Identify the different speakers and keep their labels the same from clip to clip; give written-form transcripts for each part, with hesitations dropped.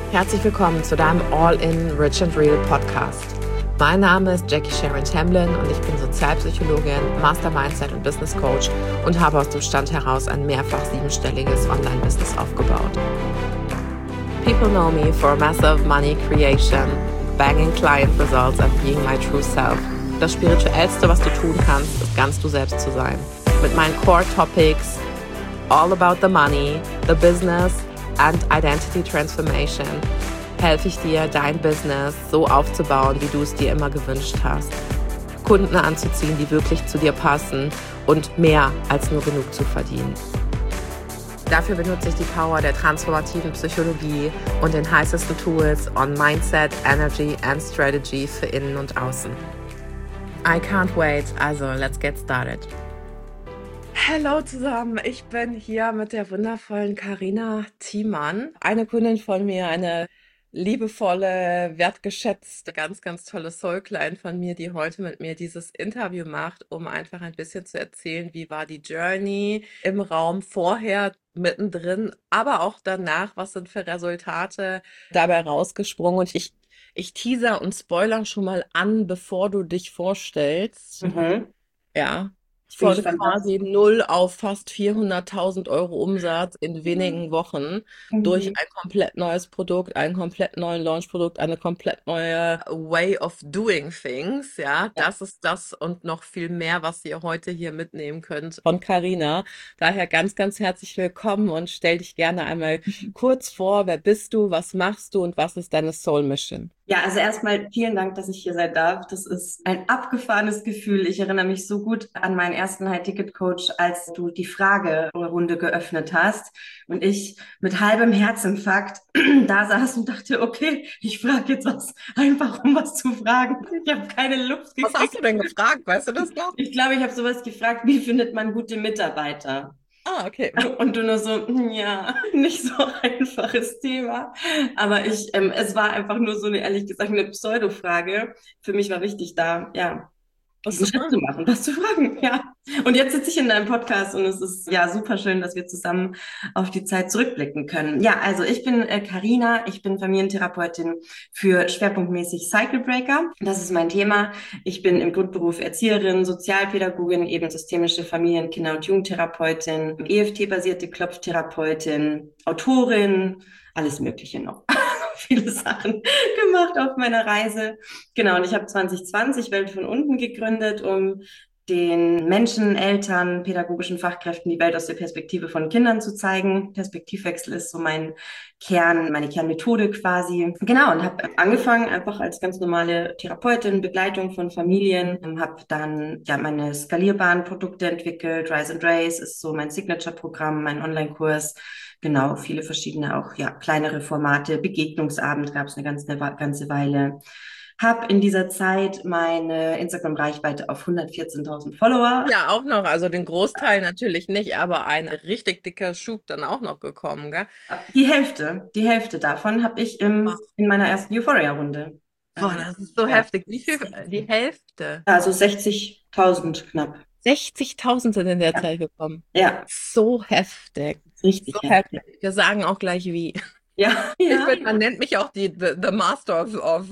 Speaker 1: Herzlich willkommen zu deinem All-in Rich and Real Podcast. Mein Name ist Jackie Sharon Tamblyn und ich bin Sozialpsychologin, Master Mindset und Business Coach und habe aus dem Stand heraus ein mehrfach siebenstelliges Online-Business aufgebaut. People know me for massive money creation, banging client results and being my true self. Das Spirituellste, was du tun kannst, ist ganz du selbst zu sein. Mit meinen Core Topics, all about the money, the business and Identity Transformation, helfe ich dir, dein Business so aufzubauen, wie du es dir immer gewünscht hast. Kunden anzuziehen, die wirklich zu dir passen und mehr als nur genug zu verdienen. Dafür benutze ich die Power der transformativen Psychologie und den heißesten Tools on Mindset, Energy and Strategy für Innen und Außen. I can't wait, also let's get started. Hallo zusammen, ich bin hier mit der wundervollen Carina Thiemann, eine Kundin von mir, eine liebevolle, wertgeschätzte, ganz, ganz tolle Soul Client von mir, die heute mit mir dieses Interview macht, um einfach ein bisschen zu erzählen, wie war die Journey im Raum vorher, mittendrin, aber auch danach, was sind für Resultate dabei rausgesprungen. Und ich teaser und spoiler schon mal an, bevor du dich vorstellst. Ja. Von quasi 0 auf fast 400.000 Euro Umsatz in wenigen Wochen durch ein komplett neues Produkt, einen komplett neuen Launchprodukt, eine komplett neue Way of doing things. Ja, das ist das und noch viel mehr, was ihr heute hier mitnehmen könnt von Carina. Daher ganz, ganz herzlich willkommen und stell dich gerne einmal kurz vor. Wer bist du? Was machst du? Und was ist deine Soul Mission?
Speaker 2: Ja, also erstmal vielen Dank, dass ich hier sein darf. Das ist ein abgefahrenes Gefühl. Ich erinnere mich so gut an meinen ersten High-Ticket-Coach, als du die Fragerunde geöffnet hast und ich mit halbem Herzinfarkt da saß und dachte, okay, ich frage jetzt was, einfach um was zu fragen. Ich habe keine Luft gekriegt.
Speaker 1: Was hast du denn gefragt? Weißt du das noch?
Speaker 2: Ich glaube, ich habe sowas gefragt, wie findet man gute Mitarbeiter?
Speaker 1: Ah, okay.
Speaker 2: Und du nur so, ja, nicht so einfaches Thema. Aber es war einfach nur so eine, ehrlich gesagt, eine Pseudo-Frage. Für mich war wichtig, da, ja, diesen Schritt zu machen, das zu fragen, ja. Und jetzt sitze ich in deinem Podcast und es ist ja super schön, dass wir zusammen auf die Zeit zurückblicken können. Ja, also ich bin Carina, ich bin Familientherapeutin für schwerpunktmäßig Cycle Breaker. Das ist mein Thema. Ich bin im Grundberuf Erzieherin, Sozialpädagogin, eben systemische Familien-, Kinder- und Jugendtherapeutin, EFT-basierte Klopftherapeutin, Autorin, alles Mögliche noch. Viele Sachen gemacht auf meiner Reise. Genau, und ich habe 2020 Welt von unten gegründet, um den Menschen, Eltern, pädagogischen Fachkräften die Welt aus der Perspektive von Kindern zu zeigen. Perspektivwechsel ist so meine Kernmethode quasi. Genau, und habe angefangen einfach als ganz normale Therapeutin, Begleitung von Familien, habe dann ja meine skalierbaren Produkte entwickelt. Rise and Race ist so mein Signature-Programm, mein Online-Kurs. Genau, viele verschiedene auch, ja, kleinere Formate. Begegnungsabend gab es eine ganze Weile. Habe in dieser Zeit meine Instagram-Reichweite auf 114.000 Follower.
Speaker 1: Ja, auch noch, also den Großteil natürlich nicht, aber ein richtig dicker Schub dann auch noch gekommen, gell?
Speaker 2: Die Hälfte davon habe ich in meiner ersten Euphoria-Runde.
Speaker 1: Boah, das ist so heftig. Wie viel? Die Hälfte.
Speaker 2: Also 60.000 knapp.
Speaker 1: 60.000 sind in der Zeit gekommen.
Speaker 2: Ja.
Speaker 1: So heftig.
Speaker 2: Richtig
Speaker 1: So
Speaker 2: heftig.
Speaker 1: heftig. Wir sagen auch gleich wie.
Speaker 2: Ja,
Speaker 1: Ich
Speaker 2: ja.
Speaker 1: finde, man nennt mich auch the Master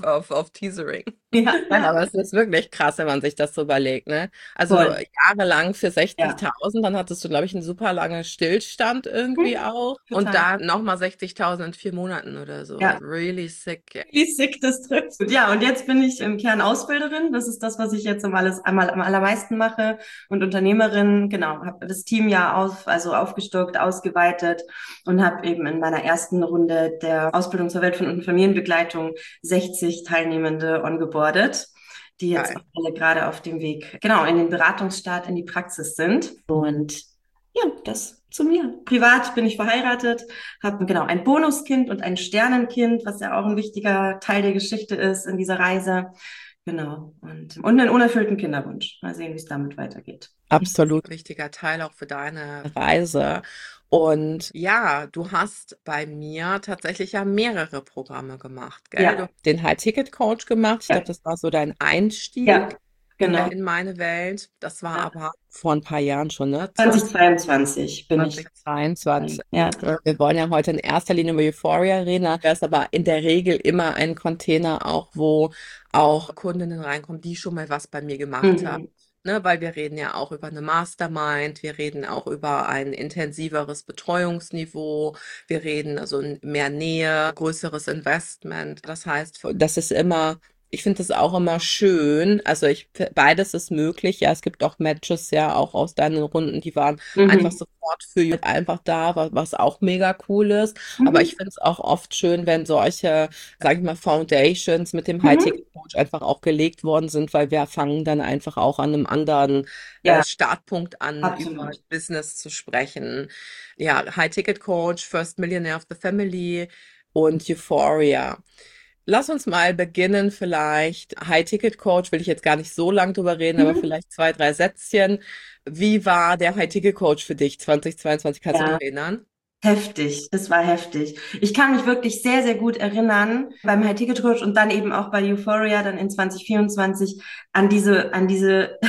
Speaker 1: of Teasering.
Speaker 2: Ja,
Speaker 1: Nein, aber es ist wirklich krass, wenn man sich das so überlegt, ne? Also
Speaker 2: voll.
Speaker 1: jahrelang für
Speaker 2: Ja,
Speaker 1: 60.000, dann hattest du, glaube ich, einen super langen Stillstand irgendwie auch. Und
Speaker 2: total.
Speaker 1: da nochmal 60.000 in 4 Monaten oder so.
Speaker 2: Ja.
Speaker 1: Really sick.
Speaker 2: Wie sick das trifft. Ja, und jetzt bin ich im Kern Ausbilderin. Das ist das, was ich jetzt am allermeisten mache. Und Unternehmerin, genau, habe das Team ja aufgestockt, ausgeweitet und habe eben in meiner ersten Runde der Ausbildung zur Welt von und Familienbegleitung 60 Teilnehmende ongeboardet, die jetzt
Speaker 1: Geil.
Speaker 2: auch alle gerade auf dem Weg, genau, in den Beratungsstart, in die Praxis sind. Und ja, das zu mir. Privat bin ich verheiratet, habe genau ein Bonuskind und ein Sternenkind, was ja auch ein wichtiger Teil der Geschichte ist in dieser Reise. Genau. Und einen unerfüllten Kinderwunsch. Mal sehen, wie es damit weitergeht.
Speaker 1: Absolut wichtiger Teil auch für deine Reise. Und ja, du hast bei mir tatsächlich ja mehrere Programme gemacht, gell? Du
Speaker 2: Ja,
Speaker 1: hast den High-Ticket-Coach gemacht. Ich
Speaker 2: ja,
Speaker 1: glaube, das war so dein Einstieg.
Speaker 2: ja, Genau.
Speaker 1: in meine Welt. Das war
Speaker 2: Ja.
Speaker 1: aber vor ein paar Jahren schon, ne?
Speaker 2: 2022 bin ich.
Speaker 1: 2022.
Speaker 2: Ja.
Speaker 1: Wir wollen ja heute in erster Linie über Euphoria reden. Da ist aber in der Regel immer ein Container auch, wo auch Kundinnen reinkommen, die schon mal was bei mir gemacht haben.
Speaker 2: Mhm.
Speaker 1: Ne, weil wir reden ja auch über eine Mastermind, wir reden auch über ein intensiveres Betreuungsniveau, wir reden also mehr Nähe, größeres Investment. Das heißt, das ist immer, ich finde das auch immer schön. Also beides ist möglich. Ja, es gibt auch Matches ja auch aus deinen Runden, die waren einfach
Speaker 2: Mhm.
Speaker 1: sofort für you einfach da, was auch mega cool ist. Aber
Speaker 2: Mhm.
Speaker 1: ich finde es auch oft schön, wenn solche, sage ich mal, Foundations mit dem
Speaker 2: Mhm.
Speaker 1: High-Ticket-Coach einfach auch gelegt worden sind, weil wir fangen dann einfach auch an einem anderen
Speaker 2: Ja,
Speaker 1: Startpunkt an, über
Speaker 2: absolut.
Speaker 1: Business zu sprechen. Ja, High-Ticket-Coach, First Millionaire of the Family und Euphoria. Lass uns mal beginnen, vielleicht. High-Ticket-Coach will ich jetzt gar nicht so lang drüber reden, aber
Speaker 2: Mhm.
Speaker 1: vielleicht zwei, drei Sätzchen. Wie war der High-Ticket-Coach für dich 2022? Kannst du dich
Speaker 2: Ja.
Speaker 1: noch erinnern?
Speaker 2: Heftig, das war heftig. Ich kann mich wirklich sehr, sehr gut erinnern beim High Ticket Coach und dann eben auch bei Euphoria dann in 2024 an diese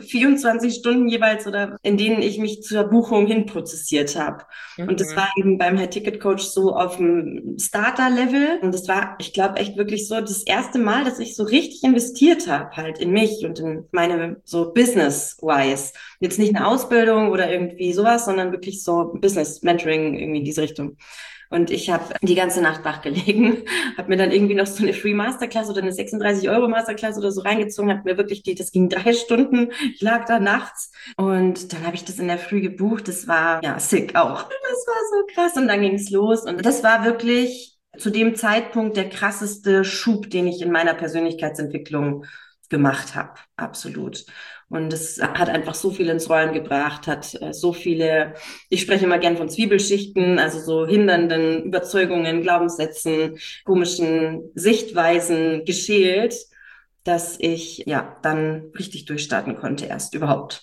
Speaker 2: 24 Stunden jeweils oder in denen ich mich zur Buchung hinprozessiert habe. Und das
Speaker 1: Mhm.
Speaker 2: war eben beim High Ticket Coach so auf dem Starter-Level. Und das war, ich glaube, echt wirklich so das erste Mal, dass ich so richtig investiert habe halt in mich und in meine so Business-wise. Jetzt nicht eine Ausbildung oder irgendwie sowas, sondern wirklich so Business Mentoring irgendwie in diese Richtung. Und ich habe die ganze Nacht wach gelegen, habe mir dann irgendwie noch so eine Free Masterclass oder eine 36 € Masterclass oder so reingezogen, habe mir wirklich das ging 3 Stunden, ich lag da nachts und dann habe ich das in der Früh gebucht. Das war ja sick auch. Das war so krass und dann ging es los und das war wirklich zu dem Zeitpunkt der krasseste Schub, den ich in meiner Persönlichkeitsentwicklung gemacht habe. Absolut. Und es hat einfach so viel ins Rollen gebracht, hat so viele, ich spreche immer gern von Zwiebelschichten, also so hindernden Überzeugungen, Glaubenssätzen, komischen Sichtweisen geschält, dass ich ja dann richtig durchstarten konnte erst überhaupt.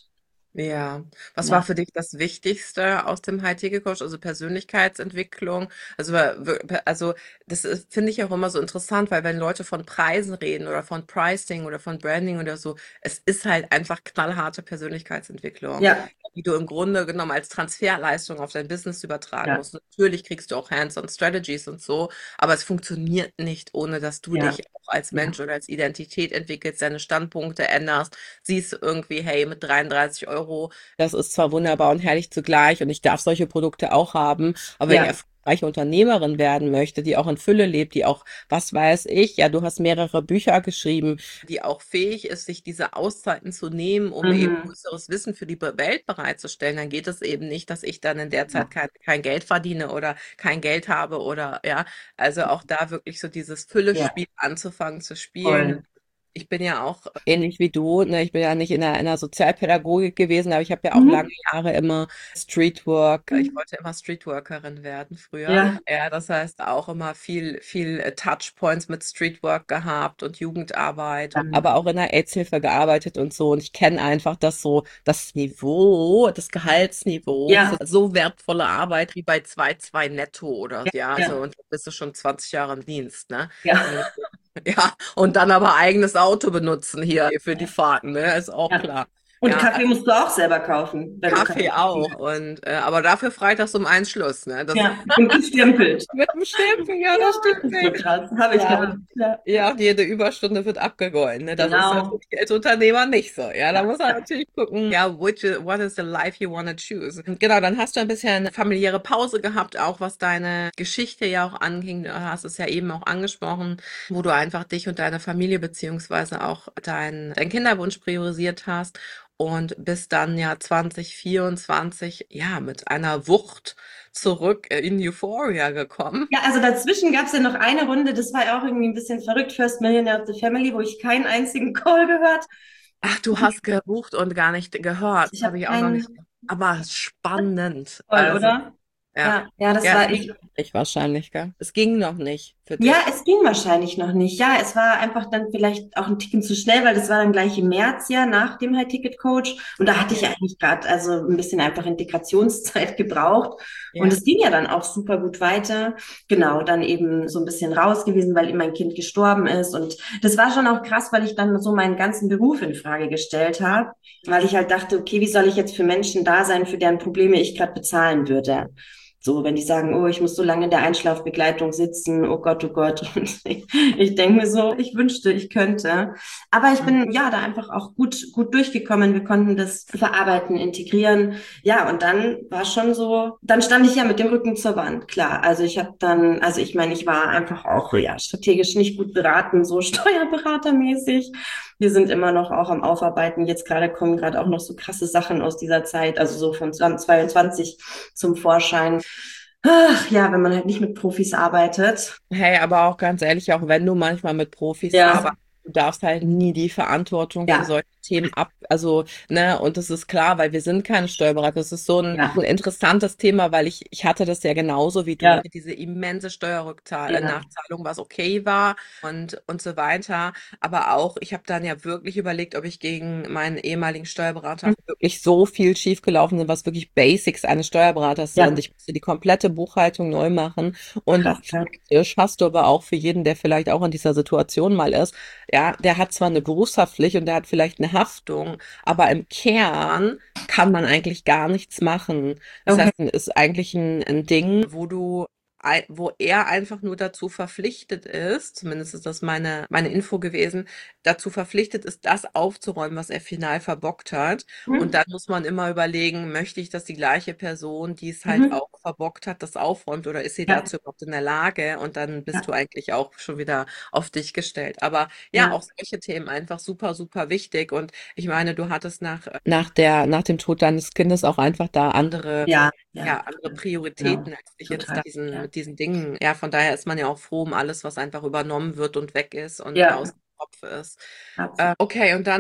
Speaker 1: Ja, was war
Speaker 2: Ja.
Speaker 1: für dich das Wichtigste aus dem High-Ticket-Coach, also Persönlichkeitsentwicklung? Also das finde ich auch immer so interessant, weil wenn Leute von Preisen reden oder von Pricing oder von Branding oder so, es ist halt einfach knallharte Persönlichkeitsentwicklung,
Speaker 2: Ja,
Speaker 1: die du im Grunde genommen als Transferleistung auf dein Business übertragen
Speaker 2: ja,
Speaker 1: musst. Natürlich kriegst du auch Hands-on Strategies und so, aber es funktioniert nicht, ohne dass du
Speaker 2: ja,
Speaker 1: dich auch als
Speaker 2: ja,
Speaker 1: Mensch oder als Identität entwickelst, deine Standpunkte änderst, siehst du irgendwie, hey, mit 33 €, das ist zwar wunderbar und herrlich zugleich und ich darf solche Produkte auch haben, aber wenn ich
Speaker 2: ja,
Speaker 1: erfolgreiche Unternehmerin werden möchte, die auch in Fülle lebt, die auch, was weiß ich, ja, du hast mehrere Bücher geschrieben, die auch fähig ist, sich diese Auszeiten zu nehmen, um eben
Speaker 2: mhm.
Speaker 1: größeres Wissen für die Welt bereitzustellen, dann geht es eben nicht, dass ich dann in der Zeit
Speaker 2: Ja,
Speaker 1: kein Geld verdiene oder kein Geld habe oder ja, also auch da wirklich so dieses
Speaker 2: ja,
Speaker 1: Fülle-Spiel anzufangen zu spielen.
Speaker 2: voll.
Speaker 1: Ich bin ja auch ähnlich wie du, ne? Ich bin ja nicht in der Sozialpädagogik gewesen, aber ich habe ja auch lange
Speaker 2: Mhm.
Speaker 1: Jahre immer Streetwork, ich
Speaker 2: Mhm.
Speaker 1: wollte immer Streetworkerin werden früher.
Speaker 2: Ja,
Speaker 1: Ja, das heißt auch immer viel Touchpoints mit Streetwork gehabt und Jugendarbeit, aber auch in der AIDS-Hilfe gearbeitet und so. Und ich kenne einfach das Niveau, das Gehaltsniveau für
Speaker 2: ja,
Speaker 1: so wertvolle Arbeit wie bei 2,2 netto oder
Speaker 2: ja,
Speaker 1: ja, also
Speaker 2: ja,
Speaker 1: und du bist du schon 20 Jahre im Dienst, ne?
Speaker 2: ja.
Speaker 1: Und ja, und dann aber eigenes Auto benutzen hier für die Fahrten, ne? Ist auch
Speaker 2: Ja.
Speaker 1: klar.
Speaker 2: Und
Speaker 1: Ja,
Speaker 2: Kaffee musst du auch selber kaufen, wenn du
Speaker 1: Kaffee
Speaker 2: Kaffee
Speaker 1: auch.
Speaker 2: willst.
Speaker 1: Und aber dafür freitags um 1 Schluss, ne? Das
Speaker 2: Ja, und gestempelt.
Speaker 1: mit dem Stempel, ja,
Speaker 2: Ja,
Speaker 1: das stimmt.
Speaker 2: das ist so
Speaker 1: Ey.
Speaker 2: krass. Habe ich
Speaker 1: Ja,
Speaker 2: gehabt. Ja,
Speaker 1: ja, und jede Überstunde wird abgegolten. Ne? Das ist
Speaker 2: genau.
Speaker 1: natürlich als Unternehmer nicht so. Ja, da
Speaker 2: Ja,
Speaker 1: muss man
Speaker 2: ja.
Speaker 1: natürlich gucken, ja, what is the life you want to choose? Und genau, dann hast du ein bisschen familiäre Pause gehabt, auch was deine Geschichte ja auch anging. Du hast es ja eben auch angesprochen, wo du einfach dich und deine Familie beziehungsweise auch dein Kinderwunsch priorisiert hast. Und bist dann ja 2024 ja mit einer Wucht zurück in Euphoria gekommen.
Speaker 2: Ja, also dazwischen gab es ja noch eine Runde, das war ja auch irgendwie ein bisschen verrückt, First Millionaire of the Family, wo ich keinen einzigen Call gehört.
Speaker 1: Ach, du hast gebucht und gar nicht gehört. Das
Speaker 2: Ich
Speaker 1: habe
Speaker 2: habe
Speaker 1: ich auch noch nicht.
Speaker 2: keinen
Speaker 1: Aber spannend.
Speaker 2: Call,
Speaker 1: Also,
Speaker 2: oder?
Speaker 1: Ja.
Speaker 2: Ja, das
Speaker 1: Ja, es
Speaker 2: war
Speaker 1: ging
Speaker 2: ich.
Speaker 1: noch nicht wahrscheinlich, gell? Es ging noch nicht für
Speaker 2: Ja,
Speaker 1: dich.
Speaker 2: es ging wahrscheinlich noch nicht. Ja, es war einfach dann vielleicht auch ein Ticken zu schnell, weil das war dann gleich im März ja nach dem High-Ticket-Coach. Und da hatte ich
Speaker 1: Ja.
Speaker 2: eigentlich gerade also ein bisschen einfach Integrationszeit gebraucht. Und
Speaker 1: Ja.
Speaker 2: es ging ja dann auch super gut weiter. Genau, dann eben so ein bisschen raus gewesen, weil eben mein Kind gestorben ist. Und das war schon auch krass, weil ich dann so meinen ganzen Beruf in Frage gestellt habe, weil ich halt dachte, okay, wie soll ich jetzt für Menschen da sein, für deren Probleme ich gerade bezahlen würde? So, wenn die sagen, oh, ich muss so lange in der Einschlafbegleitung sitzen, oh Gott, oh Gott. Und ich denke mir so, ich wünschte, ich könnte. Aber ich bin ja da einfach auch gut durchgekommen. Wir konnten das verarbeiten, integrieren. Ja, und dann war schon so, dann stand ich ja mit dem Rücken zur Wand, klar. Also ich habe dann, also ich meine, ich war einfach auch ja strategisch nicht gut beraten, so steuerberatermäßig. Wir sind immer noch auch am Aufarbeiten. Jetzt gerade kommen gerade auch noch so krasse Sachen aus dieser Zeit, also so von 2022 zum Vorschein. Ach ja, wenn man halt nicht mit Profis arbeitet.
Speaker 1: Hey, aber auch ganz ehrlich, auch wenn du manchmal mit Profis
Speaker 2: Ja,
Speaker 1: arbeitest, du darfst halt nie die Verantwortung für
Speaker 2: ja,
Speaker 1: solche Themen also, ne, und das ist klar, weil wir sind keine Steuerberater. Das ist
Speaker 2: ja,
Speaker 1: so ein interessantes Thema, weil ich hatte das ja genauso wie du. Ich
Speaker 2: ja,
Speaker 1: hatte diese immense
Speaker 2: ja,
Speaker 1: Nachzahlung, was okay war und so weiter. Aber auch, ich habe dann ja wirklich überlegt, ob ich gegen meinen ehemaligen Steuerberater wirklich so viel schiefgelaufen ist, was wirklich Basics eines Steuerberaters sind.
Speaker 2: ja,
Speaker 1: Ich musste die komplette Buchhaltung neu machen und
Speaker 2: krass, ja,
Speaker 1: faktisch hast du aber auch für jeden, der vielleicht auch in dieser Situation mal ist, ja, der hat zwar eine Berufshaftpflicht und der hat vielleicht eine Haftung, aber im Kern kann man eigentlich gar nichts machen. Das
Speaker 2: okay,
Speaker 1: heißt, es ist eigentlich ein Ding, wo er einfach nur dazu verpflichtet ist, zumindest ist das meine Info gewesen, dazu verpflichtet ist, das aufzuräumen, was er final verbockt hat. Und
Speaker 2: mhm.
Speaker 1: dann muss man immer überlegen, möchte ich, dass die gleiche Person, die es halt
Speaker 2: Mhm.
Speaker 1: auch verbockt hat, das aufräumt oder ist sie
Speaker 2: Ja,
Speaker 1: dazu überhaupt in der Lage? Und dann bist
Speaker 2: ja,
Speaker 1: du eigentlich auch schon wieder auf dich gestellt. Aber ja,
Speaker 2: ja,
Speaker 1: auch solche Themen einfach super, super wichtig. Und ich meine, du hattest nach dem Tod deines Kindes auch einfach da
Speaker 2: ja, ja,
Speaker 1: andere
Speaker 2: genau,
Speaker 1: Prioritäten, als dich jetzt
Speaker 2: total, ja,
Speaker 1: mit diesen Dingen. Ja, von daher ist man ja auch froh um alles, was einfach übernommen wird und weg ist und
Speaker 2: ja,
Speaker 1: aus dem Kopf ist.
Speaker 2: absolut.
Speaker 1: Okay, und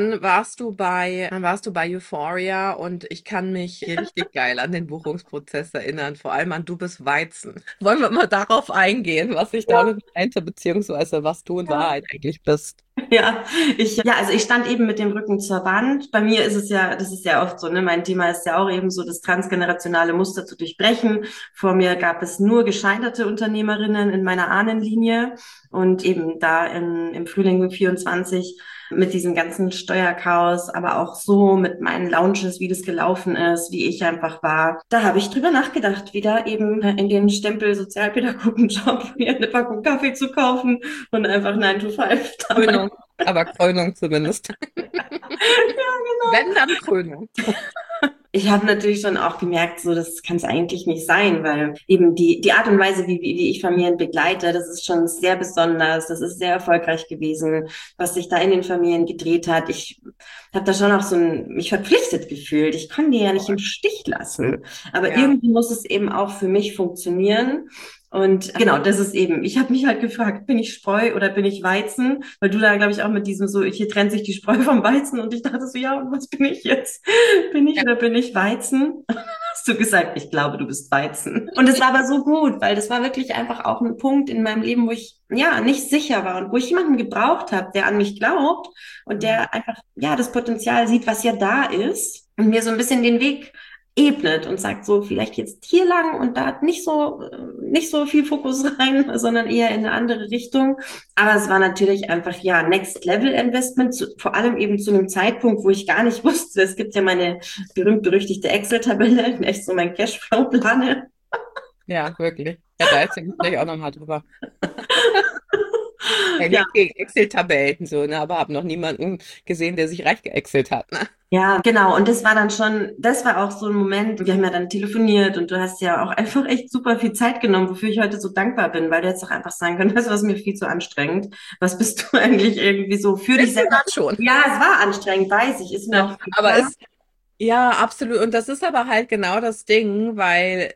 Speaker 1: dann warst du bei Euphoria und ich kann mich richtig geil an den Buchungsprozess erinnern, vor allem an Du bist Weizen. Wollen wir mal darauf eingehen, was ich damit meinte, beziehungsweise was du in
Speaker 2: Ja.
Speaker 1: Wahrheit eigentlich bist?
Speaker 2: Ja, also ich stand eben mit dem Rücken zur Wand. Bei mir ist es ja, das ist ja oft so, ne, mein Thema ist ja auch eben so, das transgenerationale Muster zu durchbrechen. Vor mir gab es nur gescheiterte Unternehmerinnen in meiner Ahnenlinie und eben da im Frühling 24 mit diesem ganzen Steuerchaos, aber auch so mit meinen Lounges, wie das gelaufen ist, wie ich einfach war. Da habe ich drüber nachgedacht, wieder eben in den Stempel Sozialpädagogenjob mir eine Packung Kaffee zu kaufen und einfach 9 to 5 dabei.
Speaker 1: Krönung, aber Krönung zumindest. Wenn, dann Krönung.
Speaker 2: Ich habe natürlich schon auch gemerkt, so das kann es eigentlich nicht sein, weil eben die Art und Weise, wie ich Familien begleite, das ist schon sehr besonders, das ist sehr erfolgreich gewesen, was sich da in den Familien gedreht hat. Ich habe da schon auch mich verpflichtet gefühlt. Ich kann die ja nicht im Stich lassen. Aber
Speaker 1: Ja.
Speaker 2: irgendwie muss es eben auch für mich funktionieren. Und genau, das ist eben, ich habe mich halt gefragt, bin ich Spreu oder bin ich Weizen? Weil du da, glaube ich, auch mit diesem so, hier trennt sich die Spreu vom Weizen und ich dachte so, ja, und was bin ich jetzt? Bin ich
Speaker 1: Ja.
Speaker 2: oder bin ich Weizen? Hast du gesagt, ich glaube, du bist Weizen. Und es war aber so gut, weil das war wirklich einfach auch ein Punkt in meinem Leben, wo ich ja nicht sicher war und wo ich jemanden gebraucht habe, der an mich glaubt und der einfach ja das Potenzial sieht, was ja da ist und mir so ein bisschen den Weg ebnet und sagt so, vielleicht jetzt hier lang und da nicht so viel Fokus rein, sondern eher in eine andere Richtung. Aber es war natürlich einfach, ja, Next Level Investment, vor allem eben zu einem Zeitpunkt, wo ich gar nicht wusste, es gibt ja meine berühmt-berüchtigte Excel-Tabelle, in der ich so mein Cashflow plane.
Speaker 1: Ja, wirklich. Ja, da erzähle ich gleich auch nochmal drüber. Ja,
Speaker 2: Ja,
Speaker 1: nichts gegen Excel-Tabellen, so, ne, aber habe noch niemanden gesehen, der sich reich geexcelt hat, ne?
Speaker 2: ja, genau. Und das war dann schon, das war auch so ein Moment, wir haben ja dann telefoniert und du hast ja auch einfach echt super viel Zeit genommen, wofür ich heute so dankbar bin, weil du jetzt auch einfach sagen können, weißt du, was mir viel zu anstrengend. Was bist du eigentlich irgendwie so für dich
Speaker 1: Ist
Speaker 2: selber?
Speaker 1: gerade schon.
Speaker 2: Ja, es war anstrengend, weiß ich, ist mir
Speaker 1: Ne?
Speaker 2: auch
Speaker 1: Aber
Speaker 2: klar.
Speaker 1: Ja, absolut. Und das ist aber halt genau das Ding, weil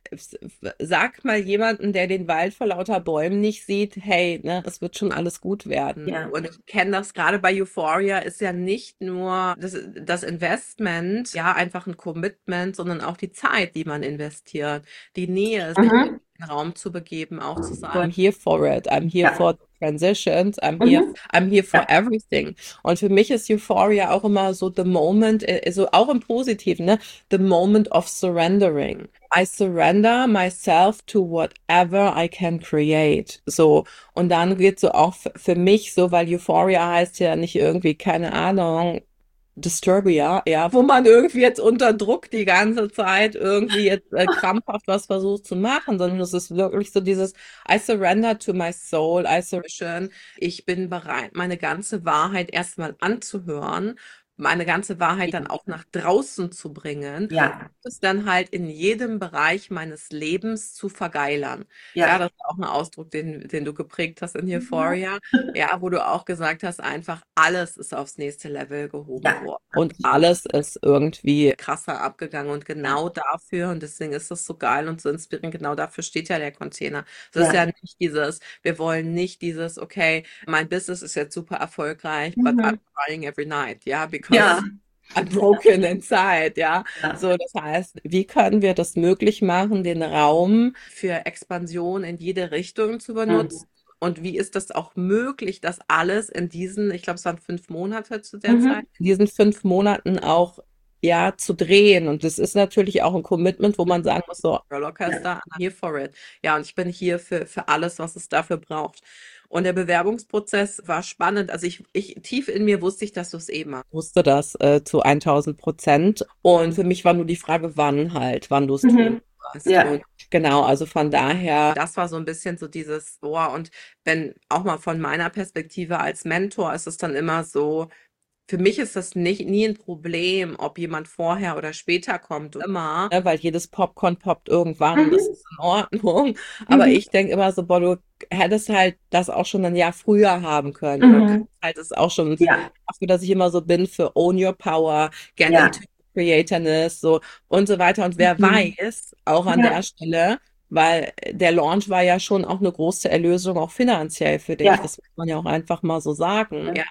Speaker 1: sag mal jemanden, der den Wald vor lauter Bäumen nicht sieht, hey, ne, es wird schon alles gut werden.
Speaker 2: Ja.
Speaker 1: Und ich kenne das gerade bei Euphoria, ist ja nicht nur das Investment, ja, einfach ein Commitment, sondern auch die Zeit, die man investiert, die Nähe, sich in
Speaker 2: Mhm.
Speaker 1: den Raum zu begeben, auch zu sagen,
Speaker 2: Voll.
Speaker 1: I'm here for it, I'm here
Speaker 2: Ja.
Speaker 1: for the transitions,
Speaker 2: Mhm.
Speaker 1: I'm here for
Speaker 2: Ja.
Speaker 1: everything. Und für mich ist Euphoria auch immer so the moment, so auch im Positiven, ne? The moment of surrendering. I surrender myself to whatever I can create. So. Und dann geht so auch für mich so, weil Euphoria heißt ja nicht irgendwie, keine Ahnung, Disturbia, ja, wo man irgendwie jetzt unter Druck die ganze Zeit irgendwie jetzt krampfhaft was versucht zu machen, sondern es ist wirklich so dieses I surrender to my soul, I surrender. Ich bin bereit, meine ganze Wahrheit erstmal anzuhören, meine ganze Wahrheit dann auch nach draußen zu bringen,
Speaker 2: Ja.
Speaker 1: es dann halt in jedem Bereich meines Lebens zu vergeilern. Ja,
Speaker 2: Ja.
Speaker 1: das ist auch ein Ausdruck, den du geprägt hast in
Speaker 2: Ja.
Speaker 1: Euphoria. Ja, wo du auch gesagt hast, einfach alles ist aufs nächste Level gehoben
Speaker 2: Ja.
Speaker 1: worden. Und alles ist irgendwie krasser abgegangen. Und
Speaker 2: Ja.
Speaker 1: genau dafür, und deswegen ist das so geil und so inspirierend, genau dafür steht ja der Container. Das ist ja
Speaker 2: Ja.
Speaker 1: nicht dieses, wir wollen nicht dieses, okay, mein Business ist jetzt super erfolgreich, but I'm
Speaker 2: Mhm.
Speaker 1: crying every night, ja,
Speaker 2: Ja.
Speaker 1: because I'm broken inside, ja.
Speaker 2: Ja.
Speaker 1: So, das heißt, wie können wir das möglich machen, den Raum für Expansion in jede Richtung zu
Speaker 2: Mhm.
Speaker 1: benutzen? Und wie ist das auch möglich, dass alles in diesen, ich glaube, es waren 5 Monate zu der Zeit,
Speaker 2: Mhm.
Speaker 1: in diesen 5 Monaten auch ja zu drehen? Und das ist natürlich auch ein Commitment, wo man sagen muss, so,
Speaker 2: Ja.
Speaker 1: Rollercoaster, I'm here for it. Ja, und ich bin hier für alles, was es dafür braucht. Und der Bewerbungsprozess war spannend. Also tief in mir wusste ich, dass du es eh machst. Wusste das zu 1000%. Und für mich war nur die Frage, wann halt, wann du es tun
Speaker 2: Mhm.
Speaker 1: wirst.
Speaker 2: Ja.
Speaker 1: Und genau, also von daher, das war so ein bisschen so dieses, boah, und wenn auch mal von meiner Perspektive als Mentor ist es dann immer so, für mich ist das nie ein Problem, ob jemand vorher oder später kommt, immer, ne, weil jedes Popcorn poppt irgendwann und das
Speaker 2: Mhm.
Speaker 1: ist in Ordnung. Aber
Speaker 2: Mhm.
Speaker 1: ich denke immer so, boah, du hättest halt das auch schon ein Jahr früher haben können oder du
Speaker 2: Mhm.
Speaker 1: könntest halt es auch schon,
Speaker 2: Ja.
Speaker 1: dafür, dass ich immer so bin für Own Your Power, get
Speaker 2: Ja.
Speaker 1: into Creatorness, so und so weiter. Und wer
Speaker 2: Mhm.
Speaker 1: weiß, auch an der
Speaker 2: Ja.
Speaker 1: Stelle, weil der Launch war ja schon auch eine große Erlösung, auch finanziell für dich.
Speaker 2: Ja.
Speaker 1: Das muss man ja auch einfach mal so sagen. Ja,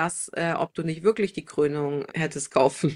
Speaker 1: ob du nicht wirklich die Krönung hättest kaufen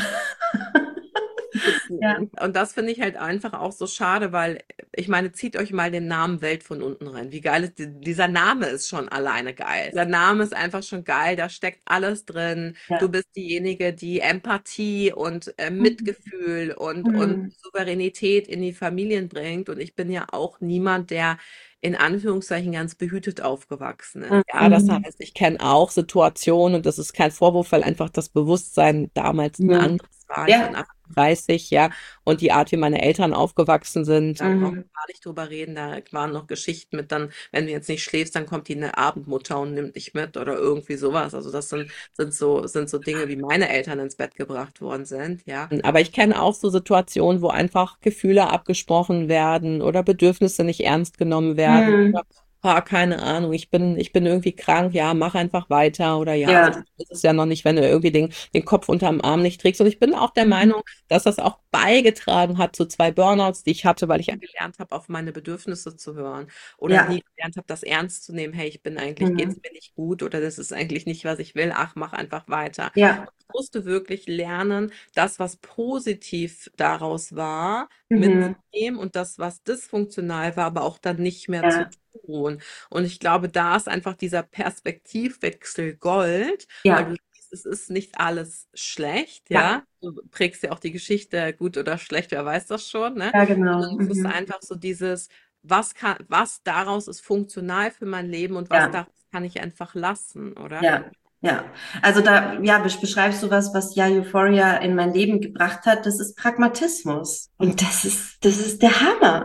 Speaker 2: Ja.
Speaker 1: müssen. Und das finde ich halt einfach auch so schade, weil ich meine, zieht euch mal den Namen Welt von unten rein. Wie geil ist dieser Name ist schon alleine geil. Dieser Name ist einfach schon geil, da steckt alles drin. Du
Speaker 2: Ja.
Speaker 1: bist diejenige, die Empathie und
Speaker 2: Mhm.
Speaker 1: Mitgefühl und
Speaker 2: Mhm.
Speaker 1: Souveränität in die Familien bringt. Und ich bin ja auch niemand, der in Anführungszeichen ganz behütet aufgewachsen ist. Ja, das
Speaker 2: Mhm.
Speaker 1: heißt, ich kenne auch Situationen und das ist kein Vorwurf, weil einfach das Bewusstsein damals ein
Speaker 2: Mhm.
Speaker 1: anderes war. Ich bin
Speaker 2: Ja.
Speaker 1: 38, ja, und die Art, wie meine Eltern aufgewachsen sind, da brauchen
Speaker 2: Mhm.
Speaker 1: wir gar nicht drüber reden. Da waren noch Geschichten mit dann, wenn du jetzt nicht schläfst, dann kommt die eine Abendmutter und nimmt dich mit oder irgendwie sowas. Also das sind so Dinge, wie meine Eltern ins Bett gebracht worden sind, ja. Aber ich kenne auch so Situationen, wo einfach Gefühle abgesprochen werden oder Bedürfnisse nicht ernst genommen werden.
Speaker 2: Mhm.
Speaker 1: Oder, keine Ahnung, ich bin irgendwie krank, ja, mach einfach weiter oder ja, so
Speaker 2: Ja.
Speaker 1: schlimm ist es ja noch nicht, wenn du irgendwie den Kopf unterm Arm nicht trägst. Und ich bin auch der
Speaker 2: Mhm.
Speaker 1: Meinung, dass das auch beigetragen hat zu 2 Burnouts, die ich hatte, weil ich ja gelernt habe, auf meine Bedürfnisse zu hören oder
Speaker 2: Ja.
Speaker 1: nie gelernt habe, das ernst zu nehmen. Hey, ich bin eigentlich, geht's
Speaker 2: Mhm.
Speaker 1: mir nicht gut oder das ist eigentlich nicht, was ich will. Ach, mach einfach weiter.
Speaker 2: Ja.
Speaker 1: Und ich musste wirklich lernen, das, was positiv daraus war,
Speaker 2: Mhm.
Speaker 1: mitzunehmen und das, was dysfunktional war, aber auch dann nicht mehr zu
Speaker 2: Ja.
Speaker 1: tun. Und ich glaube, da ist einfach dieser Perspektivwechsel Gold, weil
Speaker 2: Ja.
Speaker 1: du siehst, es ist nicht alles schlecht,
Speaker 2: Ja.
Speaker 1: ja. Du prägst ja auch die Geschichte gut oder schlecht, wer weiß das schon, ne?
Speaker 2: Ja, genau.
Speaker 1: Sondern es ist
Speaker 2: Mhm.
Speaker 1: einfach so dieses, was daraus ist funktional für mein Leben und was
Speaker 2: Ja.
Speaker 1: daraus kann ich einfach lassen, oder?
Speaker 2: Ja. Ja. Also da, ja, beschreibst du was, was ja Euphoria in mein Leben gebracht hat. Das ist Pragmatismus. Und das ist der Hammer.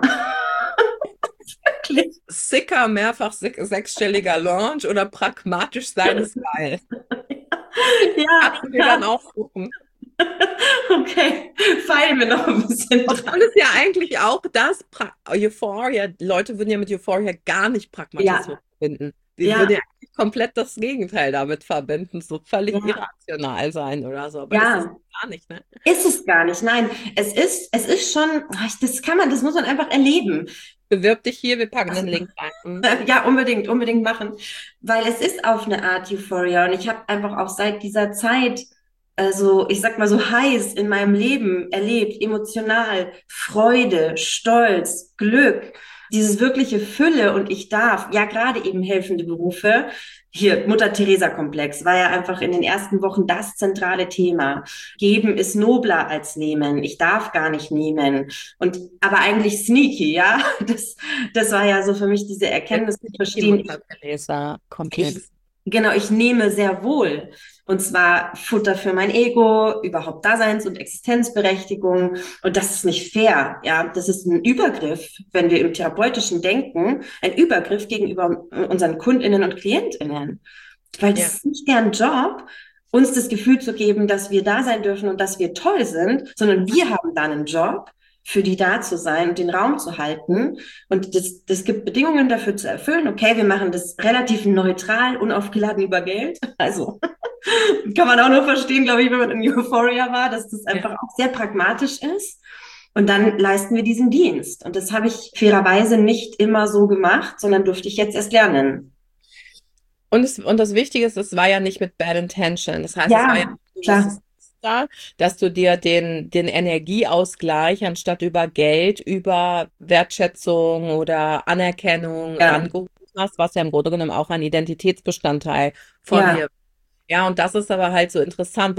Speaker 2: Wirklich.
Speaker 1: Sicker, mehrfach sechsstelliger Launch oder pragmatisch sein ist geil. Kann
Speaker 2: Ja,
Speaker 1: ich mir dann
Speaker 2: ja.
Speaker 1: auch gucken.
Speaker 2: Okay. Feilen wir noch ein bisschen dran.
Speaker 1: Obwohl es ja eigentlich auch Euphoria, Leute würden ja mit Euphoria gar nicht Pragmatismus
Speaker 2: Ja.
Speaker 1: finden. die würde
Speaker 2: Ja,
Speaker 1: ja eigentlich komplett das Gegenteil damit verbinden, so völlig
Speaker 2: ja,
Speaker 1: irrational sein oder so. Aber ist es
Speaker 2: ja.
Speaker 1: gar nicht, ne?
Speaker 2: Ist es gar nicht. Nein, es ist schon, das muss man einfach erleben.
Speaker 1: Bewirb dich hier, wir packen den Link rein. Mhm.
Speaker 2: Ja, unbedingt, unbedingt machen, weil es ist auf eine Art Euphoria und ich habe einfach auch seit dieser Zeit so, ich sag mal so heiß in meinem Leben erlebt, emotional, Freude, Stolz, Glück, dieses wirkliche Fülle und ich darf, ja gerade eben helfende Berufe. Hier, Mutter-Teresa-Komplex war ja einfach in den ersten Wochen das zentrale Thema. Geben ist nobler als nehmen. Ich darf gar nicht nehmen. Und aber eigentlich sneaky, ja. Das war ja so für mich diese
Speaker 1: Der
Speaker 2: Erkenntnis zu
Speaker 1: Sneaky
Speaker 2: verstehen,
Speaker 1: Mutter Teresa
Speaker 2: ich,
Speaker 1: Komplex.
Speaker 2: genau, ich nehme sehr wohl. Und zwar Futter für mein Ego, überhaupt Daseins- und Existenzberechtigung. Und das ist nicht fair. Ja, das ist ein Übergriff, wenn wir im therapeutischen denken, ein Übergriff gegenüber unseren KundInnen und KlientInnen. Weil das
Speaker 1: Ja.
Speaker 2: ist nicht deren Job, uns das Gefühl zu geben, dass wir da sein dürfen und dass wir toll sind, sondern wir haben dann einen Job, für die da zu sein und den Raum zu halten. Und das gibt Bedingungen dafür zu erfüllen. Okay, wir machen das relativ neutral, unaufgeladen über Geld. Also kann man auch nur verstehen, glaube ich, wenn man in Euphoria war, dass das
Speaker 1: Ja.
Speaker 2: einfach auch sehr pragmatisch ist. Und dann leisten wir diesen Dienst. Und das habe ich fairerweise nicht immer so gemacht, sondern durfte ich jetzt erst lernen.
Speaker 1: Und das Wichtige ist, es war ja nicht mit Bad Intention. Das heißt, es war ja
Speaker 2: Ja,
Speaker 1: ein
Speaker 2: klar.
Speaker 1: gewisses da, dass du dir den Energieausgleich anstatt über Geld, über Wertschätzung oder Anerkennung
Speaker 2: Ja,
Speaker 1: rangeholt hast, was ja im Grunde genommen auch ein Identitätsbestandteil von
Speaker 2: ja,
Speaker 1: dir. Ja, und das ist aber halt so interessant,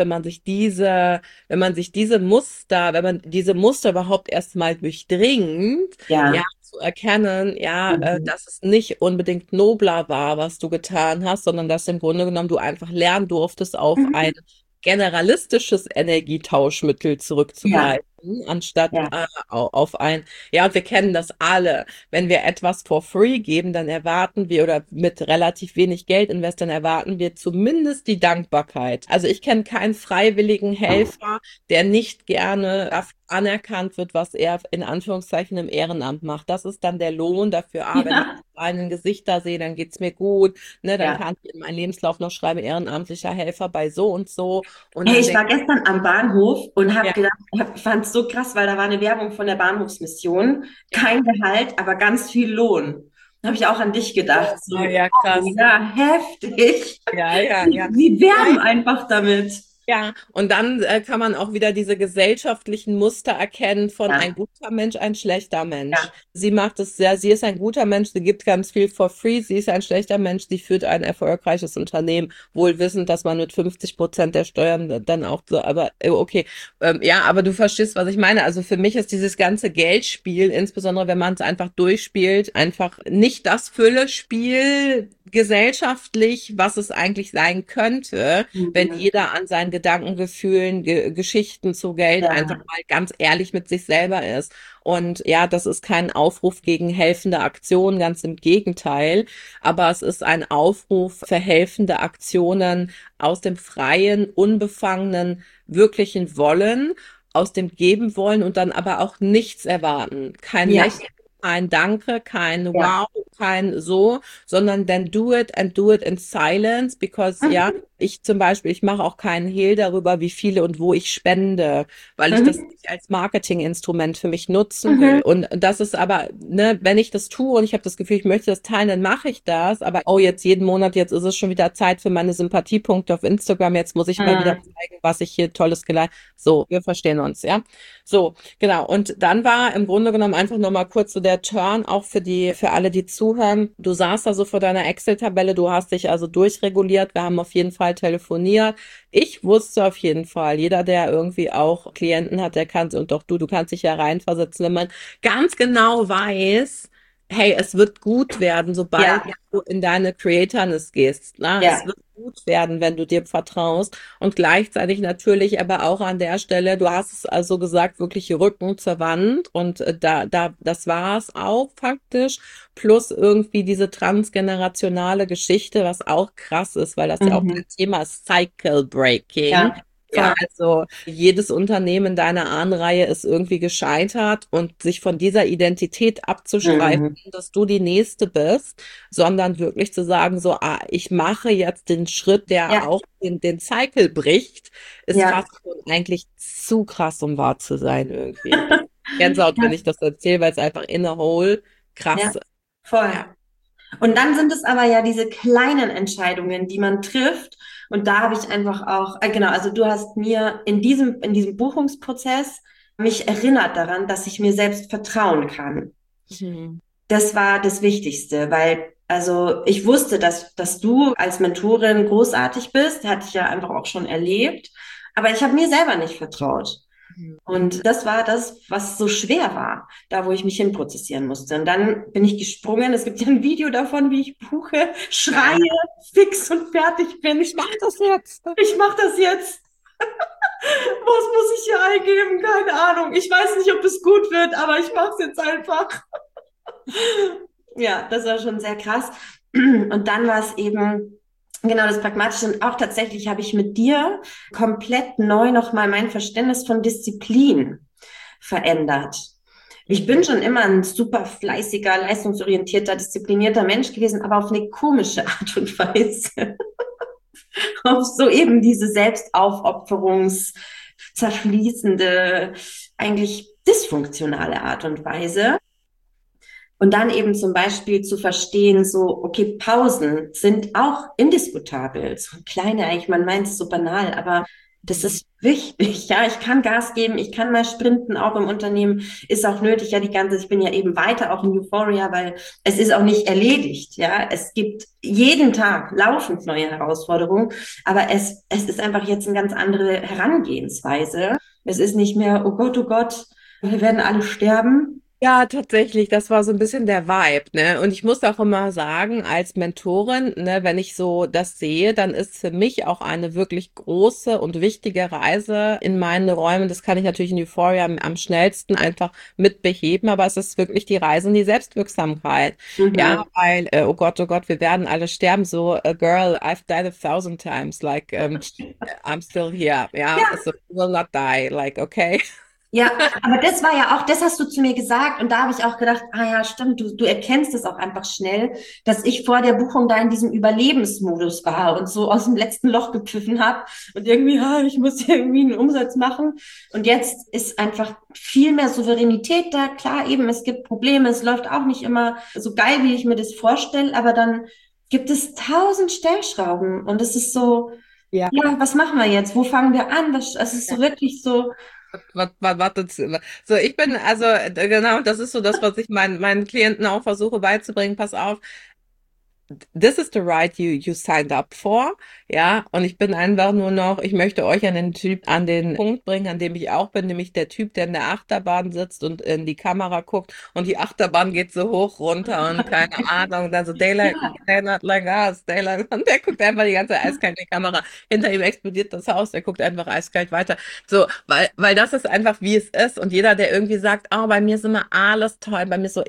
Speaker 1: wenn man sich diese Muster, wenn man diese Muster überhaupt erstmal durchdringt, ja,
Speaker 2: ja.
Speaker 1: zu erkennen, ja,
Speaker 2: Mhm.
Speaker 1: dass es nicht unbedingt nobler war, was du getan hast, sondern dass im Grunde genommen du einfach lernen durftest, auf ein
Speaker 2: Mhm.
Speaker 1: generalistisches Energietauschmittel
Speaker 2: Ja,
Speaker 1: zurückzugreifen, anstatt
Speaker 2: ja.
Speaker 1: auf ein, ja, und wir kennen das alle. Wenn wir etwas for free geben, dann erwarten wir oder mit relativ wenig Geld investieren, erwarten wir zumindest die Dankbarkeit. Also ich kenne keinen freiwilligen Helfer, der nicht gerne dafür anerkannt wird, was er in Anführungszeichen im Ehrenamt macht. Das ist dann der Lohn dafür, wenn ich
Speaker 2: Ja,
Speaker 1: einen Gesichter sehe, dann geht's mir gut, ne, dann
Speaker 2: ja.
Speaker 1: kann ich in meinen Lebenslauf noch schreiben, ehrenamtlicher Helfer bei so und so und
Speaker 2: Hey,
Speaker 1: dann
Speaker 2: ich
Speaker 1: denke
Speaker 2: war gestern am Bahnhof und habe
Speaker 1: ich, ja,
Speaker 2: gedacht, fand es so krass, weil da war eine Werbung von der Bahnhofsmission.
Speaker 1: ja,
Speaker 2: Kein Gehalt, aber ganz viel Lohn. Da habe ich auch an dich gedacht.
Speaker 1: oh,
Speaker 2: So,
Speaker 1: ja,
Speaker 2: oh,
Speaker 1: krass.
Speaker 2: ja, heftig.
Speaker 1: Ja, ja, ja.
Speaker 2: Sie
Speaker 1: Ja,
Speaker 2: werben einfach damit.
Speaker 1: ja, und dann kann man auch wieder diese gesellschaftlichen Muster erkennen von ein
Speaker 2: Ja,
Speaker 1: guter Mensch, ein schlechter Mensch.
Speaker 2: ja.
Speaker 1: Sie macht es sehr, sie ist ein guter Mensch, sie gibt ganz viel for free, sie ist ein schlechter Mensch, sie führt ein erfolgreiches Unternehmen, wohl wissend, dass man mit 50% der Steuern dann auch so, aber okay, ja, aber du verstehst, was ich meine. Also für mich ist dieses ganze Geldspiel, insbesondere wenn man es einfach durchspielt, einfach nicht das Füllespiel gesellschaftlich, was es eigentlich sein könnte, wenn
Speaker 2: Mhm.
Speaker 1: jeder an seinen Gedankengefühlen, Geschichten zu Geld einfach
Speaker 2: Ja,
Speaker 1: mal ganz ehrlich mit sich selber ist. Und ja, das ist kein Aufruf gegen helfende Aktionen, ganz im Gegenteil, aber es ist ein Aufruf für helfende Aktionen aus dem freien, unbefangenen, wirklichen Wollen, aus dem Geben wollen und dann aber auch nichts erwarten. Kein
Speaker 2: ja,
Speaker 1: Lächeln, kein Danke, kein
Speaker 2: ja.
Speaker 1: Wow, kein so, sondern then do it in silence, because ja,
Speaker 2: Mhm.
Speaker 1: ich zum Beispiel, ich mache auch keinen Hehl darüber, wie viele und wo ich spende, weil ich das
Speaker 2: Mhm.
Speaker 1: nicht als Marketinginstrument für mich nutzen will.
Speaker 2: Mhm.
Speaker 1: Und das ist aber, ne, wenn ich das tue und ich habe das Gefühl, ich möchte das teilen, dann mache ich das. Aber oh, jetzt jeden Monat, jetzt ist es schon wieder Zeit für meine Sympathiepunkte auf Instagram. Jetzt muss ich mal wieder
Speaker 2: Mhm.
Speaker 1: zeigen, was ich hier Tolles geleistet. So, wir verstehen uns, ja. So, genau. Und dann war im Grunde genommen einfach nochmal kurz so der Turn auch für alle, die zuhören. Du saßt da so vor deiner Excel-Tabelle, du hast dich also durchreguliert. Wir haben auf jeden Fall telefoniert. Ich wusste auf jeden Fall, jeder, der irgendwie auch Klienten hat, der kann, und auch du kannst dich ja reinversetzen, wenn man ganz genau weiß, hey, es wird gut werden, sobald
Speaker 2: Ja,
Speaker 1: du in deine Creatorness gehst. Na, es
Speaker 2: ja.
Speaker 1: wird gut werden, wenn du dir vertraust. Und gleichzeitig natürlich aber auch an der Stelle, du hast es also gesagt, wirklich Rücken zur Wand. Und das war es auch faktisch. Plus irgendwie diese transgenerationale Geschichte, was auch krass ist, weil das ja auch
Speaker 2: Mhm.
Speaker 1: dein Thema ist, Cycle Breaking.
Speaker 2: Ja,
Speaker 1: Ja,
Speaker 2: Voll.
Speaker 1: also jedes Unternehmen deiner Ahnenreihe ist irgendwie gescheitert und sich von dieser Identität abzustreifen,
Speaker 2: Mhm.
Speaker 1: dass du die Nächste bist, sondern wirklich zu sagen, so, ich mache jetzt den Schritt, der
Speaker 2: Ja,
Speaker 1: auch den Cycle bricht, ist
Speaker 2: ja,
Speaker 1: fast schon eigentlich zu krass, um wahr zu sein irgendwie. Gänsehaut, wenn
Speaker 2: ja,
Speaker 1: ich das erzähle, weil es einfach in a whole krass
Speaker 2: ja,
Speaker 1: ist.
Speaker 2: voll.
Speaker 1: Ja.
Speaker 2: Und dann sind es aber ja diese kleinen Entscheidungen, die man trifft. Und da habe ich einfach auch, genau, also du hast mir in diesem Buchungsprozess mich erinnert daran, dass ich mir selbst vertrauen kann.
Speaker 1: Mhm.
Speaker 2: Das war das Wichtigste, weil, also ich wusste, dass du als Mentorin großartig bist, hatte ich ja einfach auch schon erlebt, aber ich habe mir selber nicht vertraut.
Speaker 1: Mhm.
Speaker 2: Und das war das, was so schwer war, da wo ich mich hinprozessieren musste. Und dann bin ich gesprungen. Es gibt ja ein Video davon, wie ich buche, schreie,
Speaker 1: Geil.
Speaker 2: fix und fertig bin.
Speaker 1: Ich mache das jetzt.
Speaker 2: Ich mache das jetzt. Was muss ich hier eingeben? Keine Ahnung. Ich weiß nicht, ob es gut wird, aber ich mache es jetzt einfach. Ja, das war schon sehr krass. Und dann war es eben genau das Pragmatische. Und auch tatsächlich habe ich mit dir komplett neu nochmal mein Verständnis von Disziplin verändert. Ich bin schon immer ein super fleißiger, leistungsorientierter, disziplinierter Mensch gewesen, aber auf eine komische Art und Weise. Auf so eben diese Selbstaufopferungs-, zerschließende, eigentlich dysfunktionale Art und Weise. Und dann eben zum Beispiel zu verstehen, so, okay, Pausen sind auch indiskutabel. So kleine, eigentlich, man meint es so banal, aber das
Speaker 1: Mhm.
Speaker 2: ist wichtig. Ja, ich kann Gas geben, ich kann mal sprinten, auch im Unternehmen ist auch nötig. Ja, ich bin ja eben weiter auch in Euphoria, weil es ist auch nicht erledigt. Ja, es gibt jeden Tag laufend neue Herausforderungen, aber es ist einfach jetzt eine ganz andere Herangehensweise. Es ist nicht mehr, oh Gott, wir werden alle sterben.
Speaker 1: Ja, tatsächlich, das war so ein bisschen der Vibe, ne? Und ich muss auch immer sagen, als Mentorin, ne, wenn ich so das sehe, dann ist für mich auch eine wirklich große und wichtige Reise in meine Räume. Das kann ich natürlich in Euphoria am schnellsten einfach mit beheben, aber es ist wirklich die Reise in die Selbstwirksamkeit. Ja,
Speaker 2: Mhm.
Speaker 1: weil, oh Gott, wir werden alle sterben. So, girl, I've died 1,000 times. Like, I'm still here. Ja,
Speaker 2: Ja,
Speaker 1: so, will not die. Like, okay.
Speaker 2: ja, aber das war ja auch, das hast du zu mir gesagt und da habe ich auch gedacht, ah ja, stimmt, du erkennst es auch einfach schnell, dass ich vor der Buchung da in diesem Überlebensmodus war und so aus dem letzten Loch gepfiffen habe und irgendwie, ich muss hier irgendwie einen Umsatz machen und jetzt ist einfach viel mehr Souveränität da. Klar, eben, es gibt Probleme, es läuft auch nicht immer so geil, wie ich mir das vorstelle, aber dann gibt es 1000 Stellschrauben und es ist so,
Speaker 1: Ja.
Speaker 2: ja, was machen wir jetzt? Wo fangen wir an? Es ist so wirklich so,
Speaker 1: So, ich bin, also, genau, das ist so das, was ich meinen Klienten auch versuche beizubringen. Pass auf, this is the ride you signed up for, ja, und ich bin einfach nur noch, ich möchte euch an den Punkt bringen, an dem ich auch bin, nämlich der Typ, der in der Achterbahn sitzt und in die Kamera guckt und die Achterbahn geht so hoch runter und keine Ahnung, dann so Daylight, they're not like us, Daylight, und der guckt einfach die ganze Zeit eiskalt in die Kamera, hinter ihm explodiert das Haus, der guckt einfach eiskalt weiter, so, weil das ist einfach, wie es ist und jeder, der irgendwie sagt, oh, bei mir ist immer alles toll, bei mir so,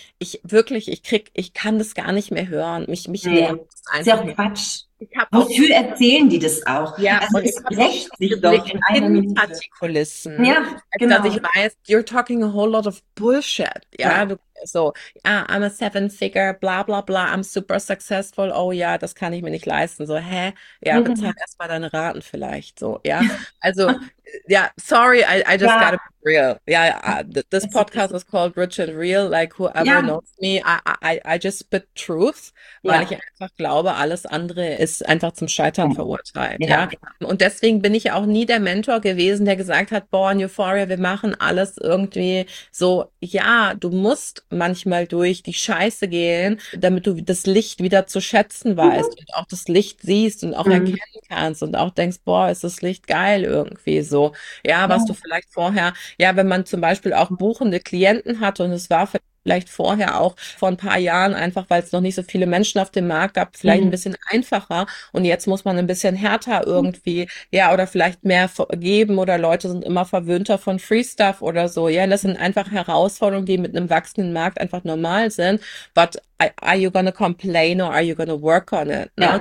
Speaker 1: ich kann das gar nicht mehr hören. Mich nervt
Speaker 2: nee,
Speaker 1: es
Speaker 2: ist ja
Speaker 1: einfach
Speaker 2: auch
Speaker 1: nur.
Speaker 2: Quatsch.
Speaker 1: Ich habe auch
Speaker 2: Wofür erzählen die das auch?
Speaker 1: ja,
Speaker 2: Also
Speaker 1: und ich
Speaker 2: es
Speaker 1: habe auch
Speaker 2: rächt sich
Speaker 1: Blick
Speaker 2: doch in einer
Speaker 1: hinter
Speaker 2: Minute.
Speaker 1: die Kulissen,
Speaker 2: Ja,
Speaker 1: als dass ich
Speaker 2: genau.
Speaker 1: weiß, you're talking a whole lot of bullshit. Ja,
Speaker 2: Ja.
Speaker 1: du so, ja, I'm a seven figure, bla bla bla, I'm super successful. Oh ja, das kann ich mir nicht leisten. So, hä? Ja, bezahl
Speaker 2: Mhm.
Speaker 1: erst mal deine Raten vielleicht. So, ja. Also, ja, sorry, I just gotta
Speaker 2: Ja,
Speaker 1: be real. Ja, ja, this
Speaker 2: es ist,
Speaker 1: podcast is called Rich and Real. Like whoever
Speaker 2: ja,
Speaker 1: knows me, I just spit truth, weil ich
Speaker 2: ja,
Speaker 1: einfach glaube, alles andere ist einfach zum Scheitern verurteilt. Ja.
Speaker 2: ja.
Speaker 1: Und deswegen bin ich auch nie der Mentor gewesen, der gesagt hat, boah, in Euphoria, wir machen alles irgendwie so. Ja, du musst manchmal durch die Scheiße gehen, damit du das Licht wieder zu schätzen weißt
Speaker 2: Mhm.
Speaker 1: und auch das Licht siehst und auch
Speaker 2: Mhm.
Speaker 1: erkennen kannst und auch denkst, boah, ist das Licht geil irgendwie so. Ja, was du
Speaker 2: Ja.
Speaker 1: vielleicht vorher, ja, wenn man zum Beispiel auch buchende Klienten hat und es war vielleicht vorher auch vor ein paar Jahren einfach, weil es noch nicht so viele Menschen auf dem Markt gab, vielleicht ein
Speaker 2: Mhm.
Speaker 1: bisschen einfacher und jetzt muss man ein bisschen härter irgendwie, ja, oder vielleicht mehr geben oder Leute sind immer verwöhnter von Free Stuff oder so. Ja, das sind einfach Herausforderungen, die mit einem wachsenden Markt einfach normal sind. But are you gonna complain or are you gonna work on it? Ne?
Speaker 2: Ja.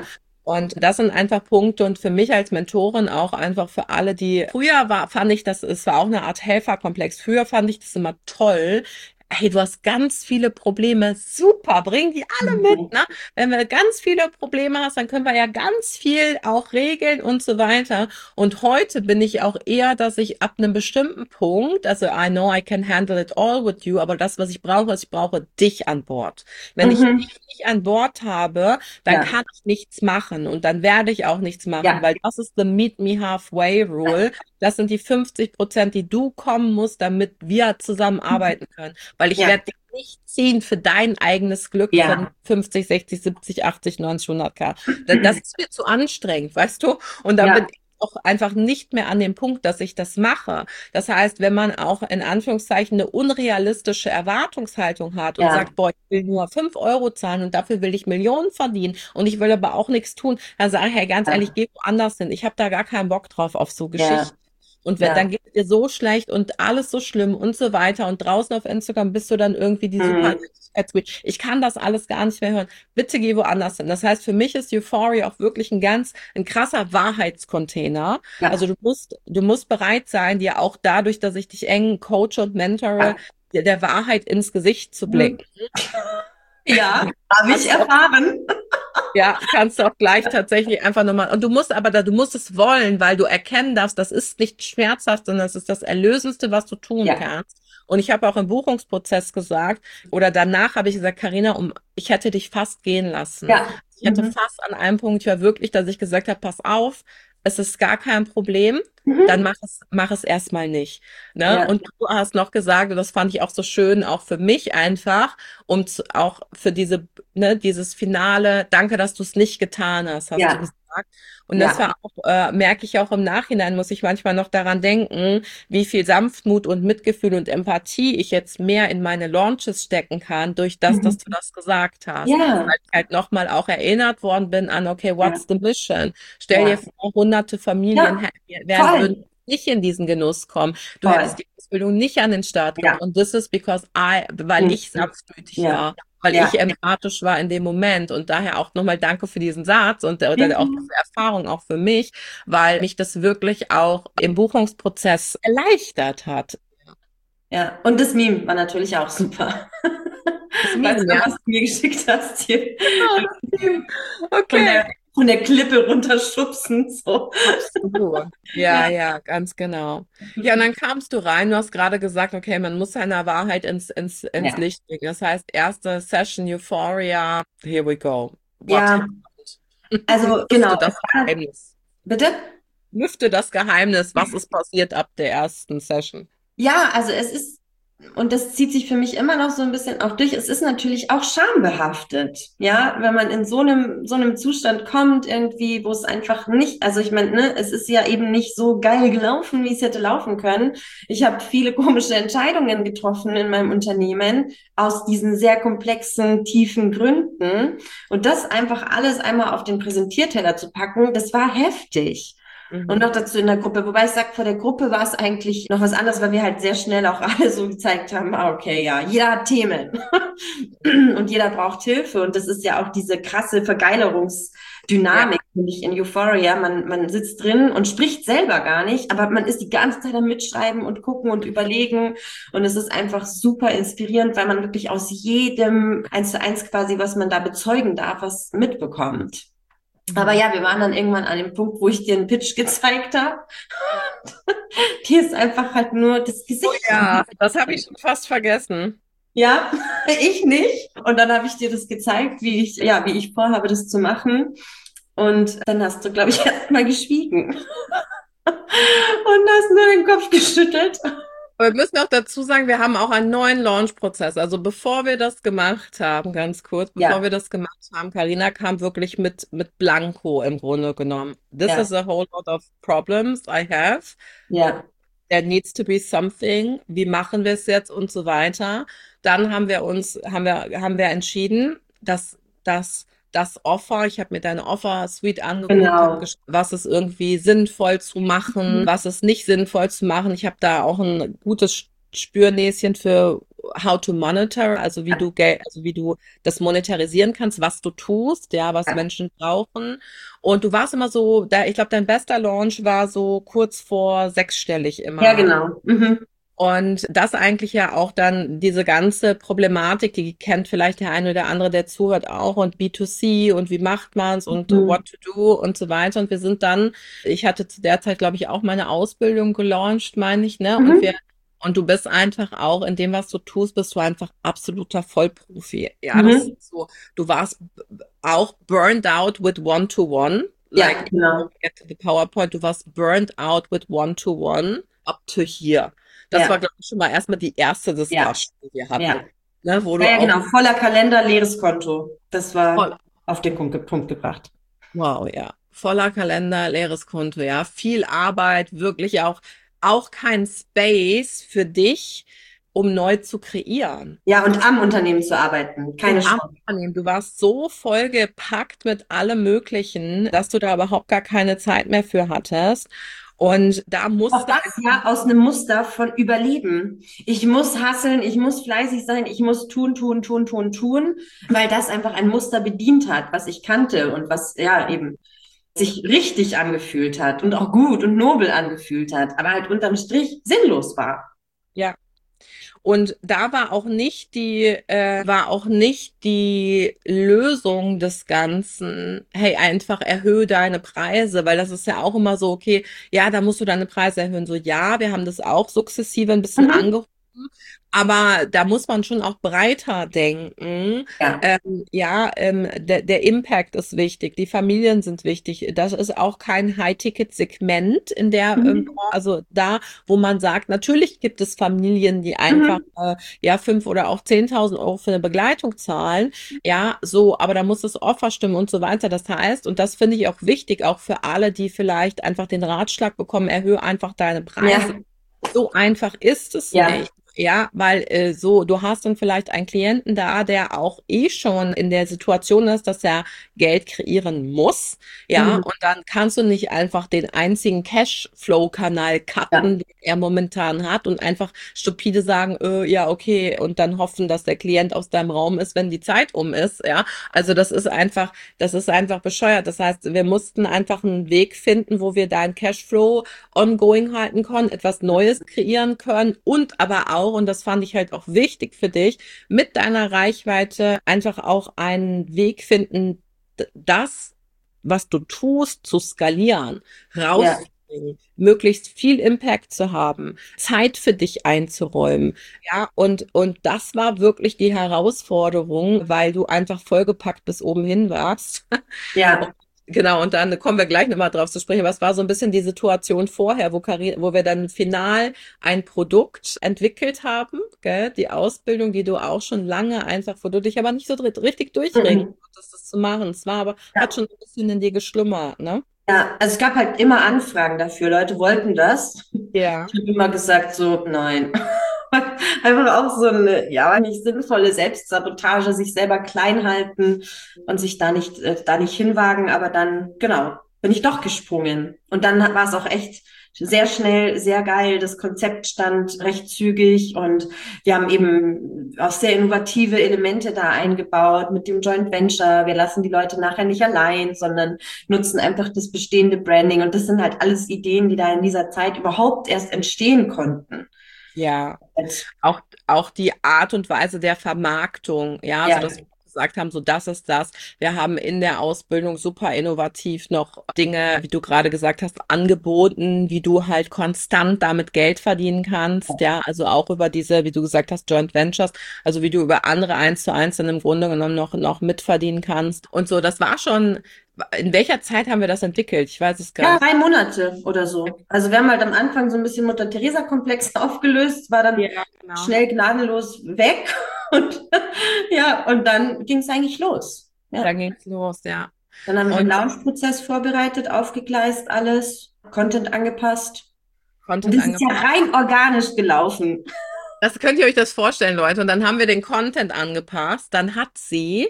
Speaker 1: Und das sind einfach Punkte und für mich als Mentorin auch einfach für alle, die früher fand ich das, es war auch eine Art Helferkomplex. Früher fand ich das immer toll. Hey, du hast ganz viele Probleme. Super, bring die alle mit,
Speaker 2: Mhm.
Speaker 1: ne? Wenn wir ganz viele Probleme hast, dann können wir ja ganz viel auch regeln und so weiter. Und heute bin ich auch eher, dass ich ab einem bestimmten Punkt, also I know I can handle it all with you, aber das, was ich brauche, ist, ich brauche dich an Bord. Wenn ich
Speaker 2: Mhm.
Speaker 1: dich nicht an Bord habe, dann
Speaker 2: Ja,
Speaker 1: kann ich nichts machen und dann werde ich auch nichts machen,
Speaker 2: ja,
Speaker 1: weil das ist the Meet Me Halfway Rule. Das sind die 50%, die du kommen musst, damit wir zusammenarbeiten können. Weil ich
Speaker 2: ja,
Speaker 1: werde dich nicht ziehen für dein eigenes Glück von
Speaker 2: ja,
Speaker 1: 50, 60, 70, 80, 90, 100k. Das ist mir zu anstrengend, weißt du? Und dann bin
Speaker 2: ja,
Speaker 1: ich auch einfach nicht mehr an dem Punkt, dass ich das mache. Das heißt, wenn man auch in Anführungszeichen eine unrealistische Erwartungshaltung hat und
Speaker 2: ja,
Speaker 1: sagt, boah, ich will nur 5 € zahlen und dafür will ich Millionen verdienen und ich will aber auch nichts tun, dann sage ich, hey, ganz ehrlich,
Speaker 2: ja,
Speaker 1: geh woanders hin. Ich habe da gar keinen Bock drauf auf so
Speaker 2: ja,
Speaker 1: Geschichten. Und wenn, dann
Speaker 2: ja.
Speaker 1: geht es dir so schlecht und alles so schlimm und so weiter. Und draußen auf Instagram bist du dann irgendwie die super.
Speaker 2: Mhm.
Speaker 1: Ich kann das alles gar nicht mehr hören. Bitte geh woanders hin. Das heißt, für mich ist Euphoria auch wirklich ein krasser Wahrheitscontainer. Also
Speaker 2: Ja,
Speaker 1: du musst bereit sein, dir auch dadurch, dass ich dich eng coache und mentore,
Speaker 2: ja.
Speaker 1: der Wahrheit ins Gesicht zu
Speaker 2: Mhm.
Speaker 1: blicken.
Speaker 2: Ja, habe ich
Speaker 1: Kannst du auch
Speaker 2: erfahren.
Speaker 1: Ja, kannst du auch gleich tatsächlich einfach nochmal. Und du musst es wollen, weil du erkennen darfst, das ist nicht schmerzhaft, sondern das ist das Erlösendste, was du tun
Speaker 2: Ja,
Speaker 1: kannst. Und ich habe auch im Buchungsprozess gesagt, oder danach habe ich gesagt, Carina, ich hätte dich fast gehen lassen.
Speaker 2: ja.
Speaker 1: Ich hatte
Speaker 2: Mhm.
Speaker 1: fast an einem Punkt, ich war wirklich, dass ich gesagt habe, pass auf, es ist gar kein Problem, dann
Speaker 2: Mhm.
Speaker 1: mach es erstmal nicht. Ne?
Speaker 2: Ja,
Speaker 1: Und du hast noch gesagt, und das fand ich auch so schön, auch für mich einfach, auch für dieses Finale, danke, dass du es nicht getan hast, hast du
Speaker 2: ja,
Speaker 1: gesagt. Und das
Speaker 2: ja.
Speaker 1: war auch, merke ich auch im Nachhinein, muss ich manchmal noch daran denken, wie viel Sanftmut und Mitgefühl und Empathie ich jetzt mehr in meine Launches stecken kann, durch das, dass du
Speaker 2: Mhm.
Speaker 1: das gesagt hast.
Speaker 2: Ja,
Speaker 1: Weil ich halt nochmal auch erinnert worden bin an, okay,
Speaker 2: ja,
Speaker 1: what's the mission? Stell dir
Speaker 2: ja.
Speaker 1: vor, hunderte Familien
Speaker 2: Ja,
Speaker 1: würden
Speaker 2: voll,
Speaker 1: nicht in diesen Genuss kommen. Du
Speaker 2: voll.
Speaker 1: hättest die Ausbildung nicht an den Start
Speaker 2: Ja.
Speaker 1: gebracht. Und this is weil
Speaker 2: Mhm.
Speaker 1: ich sanftmütig
Speaker 2: Ja,
Speaker 1: war, weil ich
Speaker 2: ja.
Speaker 1: empathisch war in dem Moment. Und daher auch nochmal danke für diesen Satz und
Speaker 2: Ja.
Speaker 1: auch diese Erfahrung auch für mich, weil mich das wirklich auch im Buchungsprozess erleichtert hat.
Speaker 2: Ja. Und das Meme war natürlich auch super.
Speaker 1: Das
Speaker 2: Weißt
Speaker 1: Meme,
Speaker 2: du,
Speaker 1: ja.
Speaker 2: was du mir geschickt hast hier?
Speaker 1: Genau, das Meme.
Speaker 2: Von
Speaker 1: Okay.
Speaker 2: von der Klippe runterschubsen, so.
Speaker 1: Absolut. Ja,
Speaker 2: Ja.
Speaker 1: ja, ganz genau. Ja, und dann kamst du rein, du hast gerade gesagt, okay, man muss seiner Wahrheit ins
Speaker 2: Ja.
Speaker 1: Licht bringen. Das heißt, erste Session Euphoria, here we go. What
Speaker 2: Ja,
Speaker 1: happened?
Speaker 2: also
Speaker 1: Lüfte
Speaker 2: genau, es
Speaker 1: das
Speaker 2: war,
Speaker 1: Geheimnis.
Speaker 2: bitte?
Speaker 1: Lüfte das Geheimnis, was ist passiert ab der ersten Session?
Speaker 2: Ja, also es ist, und das zieht sich für mich immer noch so ein bisschen auch durch, es ist natürlich auch schambehaftet, ja, wenn man in so einem Zustand kommt, irgendwie, wo es einfach nicht, also ich meine, ne, es ist ja eben nicht so geil gelaufen, wie es hätte laufen können. Ich habe viele komische Entscheidungen getroffen in meinem Unternehmen aus diesen sehr komplexen, tiefen Gründen. Und das einfach alles einmal auf den Präsentierteller zu packen, das war heftig. Und
Speaker 1: Mhm.
Speaker 2: noch dazu in der Gruppe. Wobei ich sage, vor der Gruppe war es eigentlich noch was anderes, weil wir halt sehr schnell auch alle so gezeigt haben, ah, okay, ja, jeder hat Themen und jeder braucht Hilfe. Und das ist ja auch diese krasse
Speaker 1: Ja.
Speaker 2: Vergeilerungsdynamik, finde ich, in Euphoria. Man sitzt drin und spricht selber gar nicht, aber man ist die ganze Zeit am Mitschreiben und gucken und überlegen. Und es ist einfach super inspirierend, weil man wirklich aus jedem 1:1 quasi, was man da bezeugen darf, was mitbekommt. Aber
Speaker 1: Mhm.
Speaker 2: ja, wir waren dann irgendwann an dem Punkt, wo ich dir einen Pitch gezeigt habe. Die ist einfach halt nur das
Speaker 1: Oh
Speaker 2: Gesicht.
Speaker 1: ja, das habe ich schon fast vergessen.
Speaker 2: Ja, ich nicht. Und dann habe ich dir das gezeigt, wie ich vorhabe, das zu machen. Und dann hast du, glaube ich, erst mal geschwiegen und hast nur den Kopf geschüttelt.
Speaker 1: Aber wir müssen auch dazu sagen, wir haben auch einen neuen Launch-Prozess. Also bevor wir das gemacht haben, ganz kurz, bevor
Speaker 2: Ja,
Speaker 1: wir das gemacht haben, Carina kam wirklich mit Blanko im Grunde genommen. This
Speaker 2: ja,
Speaker 1: is a whole lot of problems I have.
Speaker 2: ja.
Speaker 1: There needs to be something. Wie machen wir es jetzt und so weiter. Dann haben wir entschieden, dass das Offer, ich habe mir deine Offer-Suite angeguckt, habe
Speaker 2: Genau.
Speaker 1: geschaut, was ist irgendwie sinnvoll zu machen,
Speaker 2: Mhm.
Speaker 1: was ist nicht sinnvoll zu machen. Ich habe da auch ein gutes Spürnäschen für how to monitor, also wie du Geld, also wie du das monetarisieren kannst, was du tust, ja, was
Speaker 2: Ja,
Speaker 1: Menschen brauchen. Und du warst immer so, ich glaube, dein bester Launch war so kurz vor sechsstellig
Speaker 2: ja,
Speaker 1: immer.
Speaker 2: genau. Mhm.
Speaker 1: Und das eigentlich ja auch dann diese ganze Problematik, die kennt vielleicht der eine oder andere, der zuhört auch und B2C und wie macht man's und
Speaker 2: Mhm.
Speaker 1: what to do und so weiter. Und wir sind dann, ich hatte zu der Zeit, glaube ich, auch meine Ausbildung gelauncht, meine ich, ne?
Speaker 2: Mhm.
Speaker 1: Und du bist einfach auch in dem, was du tust, bist du einfach absoluter Vollprofi. Ja, das
Speaker 2: Mhm.
Speaker 1: ist so, du warst auch burned out with One-to-One.
Speaker 2: Ja,
Speaker 1: Like,
Speaker 2: genau.
Speaker 1: don't get to the PowerPoint, du warst burned out with One-to-One up to here. Das war,
Speaker 2: Ja,
Speaker 1: glaube ich, schon mal erstmal die erste
Speaker 2: ja,
Speaker 1: Discussion, die wir
Speaker 2: ja.
Speaker 1: hatten. Ne, wo
Speaker 2: Ja,
Speaker 1: du
Speaker 2: ja,
Speaker 1: auch
Speaker 2: genau. Voller Kalender, leeres Konto. Das war
Speaker 1: voll,
Speaker 2: auf den Punkt gebracht.
Speaker 1: wow, ja. Voller Kalender, leeres Konto, ja. Viel Arbeit, wirklich auch kein Space für dich, um neu zu kreieren.
Speaker 2: Ja, und am Unternehmen zu arbeiten. Keine
Speaker 1: Und am
Speaker 2: Chance.
Speaker 1: Unternehmen, du warst so vollgepackt mit allem Möglichen, dass du da überhaupt gar keine Zeit mehr für hattest. Und da
Speaker 2: Auch
Speaker 1: musste
Speaker 2: das ja aus einem Muster von Überleben. Ich muss hasseln, ich muss fleißig sein, ich muss tun, tun, tun, tun, tun, weil das einfach ein Muster bedient hat, was ich kannte und was ja eben sich richtig angefühlt hat und auch gut und nobel angefühlt hat, aber halt unterm Strich sinnlos war.
Speaker 1: ja. Und da war auch nicht die Lösung des Ganzen, hey, einfach erhöhe deine Preise, weil das ist ja auch immer so, okay, ja, da musst du deine Preise erhöhen. So, ja, wir haben das auch sukzessive ein bisschen
Speaker 2: Mhm.
Speaker 1: angehoben, aber da muss man schon auch breiter denken.
Speaker 2: Ja.
Speaker 1: Der Impact ist wichtig, die Familien sind wichtig. Das ist auch kein High-Ticket-Segment in der,
Speaker 2: Mhm.
Speaker 1: also da, wo man sagt, natürlich gibt es Familien, die einfach
Speaker 2: Mhm.
Speaker 1: ja 5 oder auch 10.000 Euro für eine Begleitung zahlen. Ja, so, aber da muss das Offer stimmen und so weiter. Das heißt, und das finde ich auch wichtig, auch für alle, die vielleicht einfach den Ratschlag bekommen, erhöhe einfach deine Preise.
Speaker 2: Ja.
Speaker 1: So einfach ist es
Speaker 2: Ja.
Speaker 1: nicht. Ja, weil so, du hast dann vielleicht einen Klienten da, der auch eh schon in der Situation ist, dass er Geld kreieren muss. Ja,
Speaker 2: Mhm.
Speaker 1: und dann kannst du nicht einfach den einzigen Cashflow-Kanal
Speaker 2: Ja.
Speaker 1: cutten, den er momentan hat und einfach stupide sagen, ja, okay, und dann hoffen, dass der Klient aus deinem Raum ist, wenn die Zeit um ist. Ja, also das ist einfach bescheuert. Das heißt, wir mussten einfach einen Weg finden, wo wir deinen Cashflow ongoing halten können, etwas Neues kreieren können und aber auch, und das fand ich halt auch wichtig für dich, mit deiner Reichweite einfach auch einen Weg finden, das, was du tust, zu skalieren,
Speaker 2: Ja.
Speaker 1: rauszubringen, möglichst viel Impact zu haben, Zeit für dich einzuräumen. Ja, und das war wirklich die Herausforderung, weil du einfach vollgepackt bis oben hin warst.
Speaker 2: Ja.
Speaker 1: Genau, und dann kommen wir gleich nochmal drauf zu sprechen. Was war so ein bisschen die Situation vorher, wo wir dann final ein Produkt entwickelt haben, gell? Die Ausbildung, die du auch schon lange einfach, wo du dich aber nicht so richtig durchringen
Speaker 2: Mhm.
Speaker 1: konntest, das zu machen. Es war aber, hat
Speaker 2: Ja.
Speaker 1: schon ein bisschen in dir geschlummert, ne?
Speaker 2: Ja, also es gab halt immer Anfragen dafür. Leute wollten das.
Speaker 1: Ja.
Speaker 2: Ich habe immer gesagt, so, nein. Einfach auch so eine, ja, nicht sinnvolle Selbstsabotage, sich selber klein halten und sich da nicht hinwagen. Aber dann, genau, bin ich doch gesprungen. Und dann war es auch echt sehr schnell, sehr geil. Das Konzept stand recht zügig und wir haben eben auch sehr innovative Elemente da eingebaut mit dem Joint Venture. Wir lassen die Leute nachher nicht allein, sondern nutzen einfach das bestehende Branding. Und das sind halt alles Ideen, die da in dieser Zeit überhaupt erst entstehen konnten.
Speaker 1: Ja.
Speaker 2: Als,
Speaker 1: Auch die Art und Weise der Vermarktung, ja, so
Speaker 2: ja,
Speaker 1: dass wir gesagt haben, so das ist das. Wir haben in der Ausbildung super innovativ noch Dinge, wie du gerade gesagt hast, angeboten, wie du halt konstant damit Geld verdienen kannst, ja, also auch über diese, wie du gesagt hast, Joint Ventures, also wie du über andere 1:1 dann im Grunde genommen noch mitverdienen kannst und so. Das war schon, in welcher Zeit haben wir das entwickelt? Ich weiß es gar
Speaker 2: ja,
Speaker 1: nicht.
Speaker 2: 3 Monate oder so. Also wir haben halt am Anfang so ein bisschen Mutter-Theresa-Komplex aufgelöst, war dann
Speaker 1: Ja, genau.
Speaker 2: schnell gnadenlos weg und ja, und dann ging es eigentlich los.
Speaker 1: Dann
Speaker 2: Ja.
Speaker 1: ging's los, ja.
Speaker 2: Dann haben wir den
Speaker 1: Und
Speaker 2: Launch-Prozess vorbereitet, aufgegleist, alles, Content angepasst. Und
Speaker 1: Content
Speaker 2: das ist ja
Speaker 1: angepasst.
Speaker 2: rein organisch gelaufen.
Speaker 1: Das könnt ihr euch das vorstellen, Leute. Und dann haben wir den Content angepasst. Dann hat sie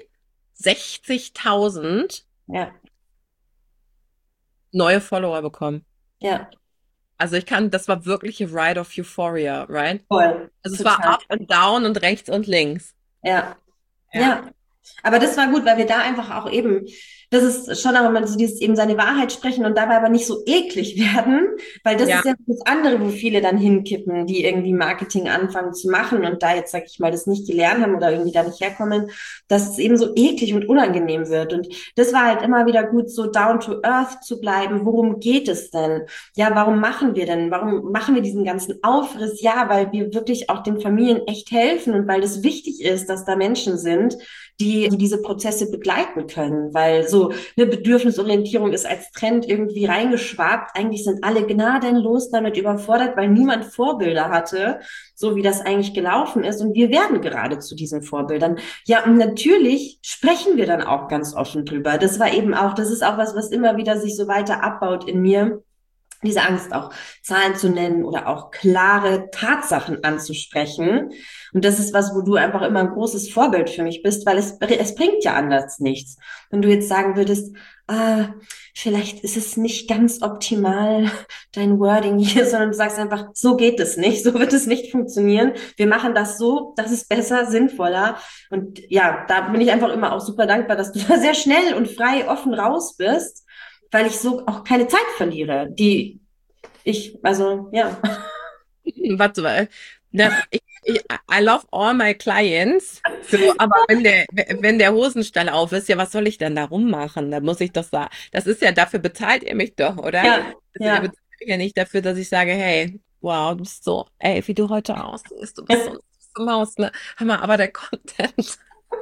Speaker 1: 60.000
Speaker 2: Ja,
Speaker 1: neue Follower bekommen.
Speaker 2: ja.
Speaker 1: Also das war wirklich a ride of Euphoria, right?
Speaker 2: Voll,
Speaker 1: Also es war
Speaker 2: total.
Speaker 1: up and down und rechts und links.
Speaker 2: Ja,
Speaker 1: Ja.
Speaker 2: ja. Aber das war gut, weil wir da einfach auch eben, das ist schon auch immer so dieses eben seine Wahrheit sprechen und dabei aber nicht so eklig werden, weil das
Speaker 1: Ja.
Speaker 2: ist ja das andere, wo viele dann hinkippen, die irgendwie Marketing anfangen zu machen und da jetzt, sag ich mal, das nicht gelernt haben oder irgendwie da nicht herkommen, dass es eben so eklig und unangenehm wird. Und das war halt immer wieder gut, so down to earth zu bleiben. Worum geht es denn? Ja, warum machen wir denn? Warum machen wir diesen ganzen Aufriss? Ja, weil wir wirklich auch den Familien echt helfen und weil es wichtig ist, dass da Menschen sind, die diese Prozesse begleiten können, weil so eine Bedürfnisorientierung ist als Trend irgendwie reingeschwappt. Eigentlich sind alle gnadenlos damit überfordert, weil niemand Vorbilder hatte, so wie das eigentlich gelaufen ist. Und wir werden gerade zu diesen Vorbildern. Ja, und natürlich sprechen wir dann auch ganz offen drüber. Das ist auch was, was immer wieder sich so weiter abbaut in mir, diese Angst auch Zahlen zu nennen oder auch klare Tatsachen anzusprechen. Und das ist was, wo du einfach immer ein großes Vorbild für mich bist, weil es bringt ja anders nichts. Wenn du jetzt sagen würdest, vielleicht ist es nicht ganz optimal, dein Wording hier, sondern du sagst einfach, so geht es nicht, so wird es nicht funktionieren. Wir machen das so, das ist besser, sinnvoller. Und ja, da bin ich einfach immer auch super dankbar, dass du da sehr schnell und frei offen raus bist, weil ich so auch keine Zeit verliere, also, ja.
Speaker 1: Warte mal. I love all my clients. So, aber wenn der Hosenstall auf ist, ja, was soll ich denn da rummachen? Da muss ich doch sagen, das ist ja, dafür bezahlt ihr mich doch, oder?
Speaker 2: Ja,
Speaker 1: Also ihr
Speaker 2: ja.
Speaker 1: bezahlt mich ja nicht dafür, dass ich sage, hey, wow, du bist so, ey, wie du heute aussiehst, du bist so eine süße Maus, ne? Hör mal, aber der Content.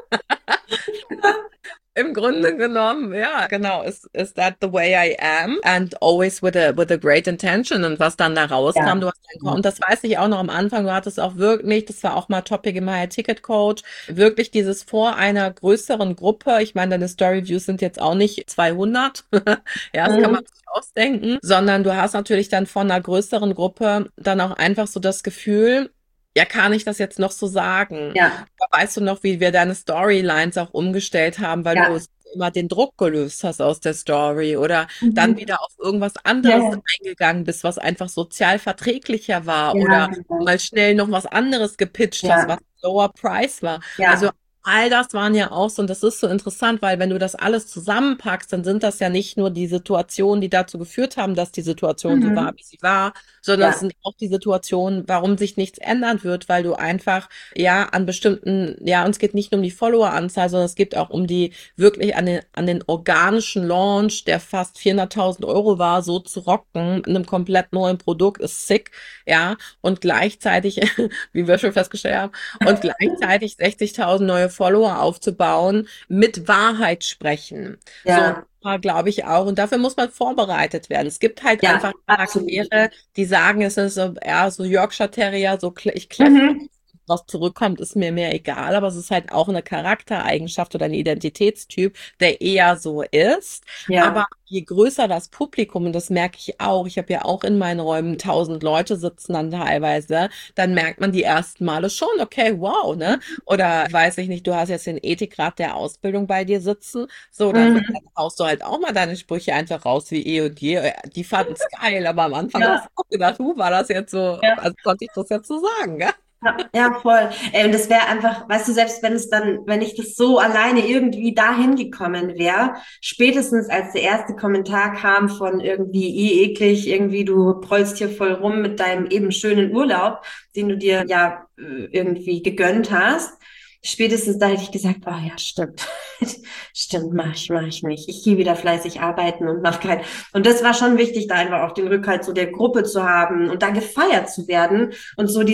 Speaker 1: Im Grunde genommen, ja, genau, is that the way I am and always with a great intention und was dann da rauskam,
Speaker 2: Ja.
Speaker 1: du hast dann, und das weiß ich auch noch am Anfang, du hattest auch wirklich, das war auch mal Topic in meiner Ticket Coach, wirklich dieses vor einer größeren Gruppe, ich meine, deine Storyviews sind jetzt auch nicht 200, ja, das kann man
Speaker 2: Mhm.
Speaker 1: sich ausdenken, sondern du hast natürlich dann von einer größeren Gruppe dann auch einfach so das Gefühl, ja, kann ich das jetzt noch so sagen?
Speaker 2: Ja,
Speaker 1: Weißt du noch, wie wir deine Storylines auch umgestellt haben, weil du
Speaker 2: ja.
Speaker 1: immer den Druck gelöst hast aus der Story oder dann
Speaker 2: Mhm.
Speaker 1: wieder auf irgendwas
Speaker 2: Ja,
Speaker 1: anderes
Speaker 2: ja,
Speaker 1: eingegangen bist, was einfach sozial verträglicher war
Speaker 2: ja,
Speaker 1: oder
Speaker 2: genau.
Speaker 1: mal schnell noch was anderes gepitcht hast, was
Speaker 2: Ja,
Speaker 1: lower price war. Also
Speaker 2: ja.
Speaker 1: all das waren ja auch so, und das ist so interessant, weil wenn du das alles zusammenpackst, dann sind das ja nicht nur die Situationen, die dazu geführt haben, dass die Situation so war,
Speaker 2: Mhm.
Speaker 1: wie sie war, sondern es
Speaker 2: Ja.
Speaker 1: sind auch die Situationen, warum sich nichts ändern wird, weil du einfach ja an bestimmten, ja, uns geht nicht nur um die Followeranzahl, sondern es geht auch um die wirklich an den organischen Launch, der fast 400.000 Euro war, so zu rocken, in einem komplett neuen Produkt, ist sick, ja, und gleichzeitig, wie wir schon festgestellt haben, und gleichzeitig 60.000 neue Follower aufzubauen, mit Wahrheit sprechen. So,
Speaker 2: Ja,
Speaker 1: glaube ich auch. Und dafür muss man vorbereitet werden. Es gibt halt
Speaker 2: ja,
Speaker 1: einfach
Speaker 2: absolut.
Speaker 1: Charaktere, die sagen, es ist so, ja, so Yorkshire Terrier, so ich kläffe,
Speaker 2: Mhm.
Speaker 1: was zurückkommt, ist mir mehr egal, aber es ist halt auch eine Charaktereigenschaft oder ein Identitätstyp, der eher so ist. Aber
Speaker 2: Ja.
Speaker 1: je größer das Publikum, und das merke ich auch, ich habe ja auch in meinen Räumen 1000 Leute sitzen dann teilweise, dann merkt man die ersten Male schon, okay, wow, ne? Oder weiß ich nicht, du hast jetzt den Ethikrat der Ausbildung bei dir sitzen, so, dann
Speaker 2: Mhm.
Speaker 1: haust du halt auch mal deine Sprüche einfach raus wie eh und je. Die fanden es geil, aber am Anfang hast
Speaker 2: Ja.
Speaker 1: du auch gedacht, war das jetzt so,
Speaker 2: Ja.
Speaker 1: also konnte ich das jetzt so sagen, gell?
Speaker 2: Ja, ja, voll. Ey, und das wäre einfach, weißt du, selbst wenn ich das so alleine irgendwie dahin gekommen wäre, spätestens als der erste Kommentar kam von irgendwie, eklig, irgendwie, du prollst hier voll rum mit deinem eben schönen Urlaub, den du dir ja irgendwie gegönnt hast. Spätestens da hätte ich gesagt, oh ja, stimmt. Stimmt, mach ich nicht. Ich gehe wieder fleißig arbeiten und mach kein. Und das war schon wichtig, da einfach auch den Rückhalt so der Gruppe zu haben und da gefeiert zu werden und so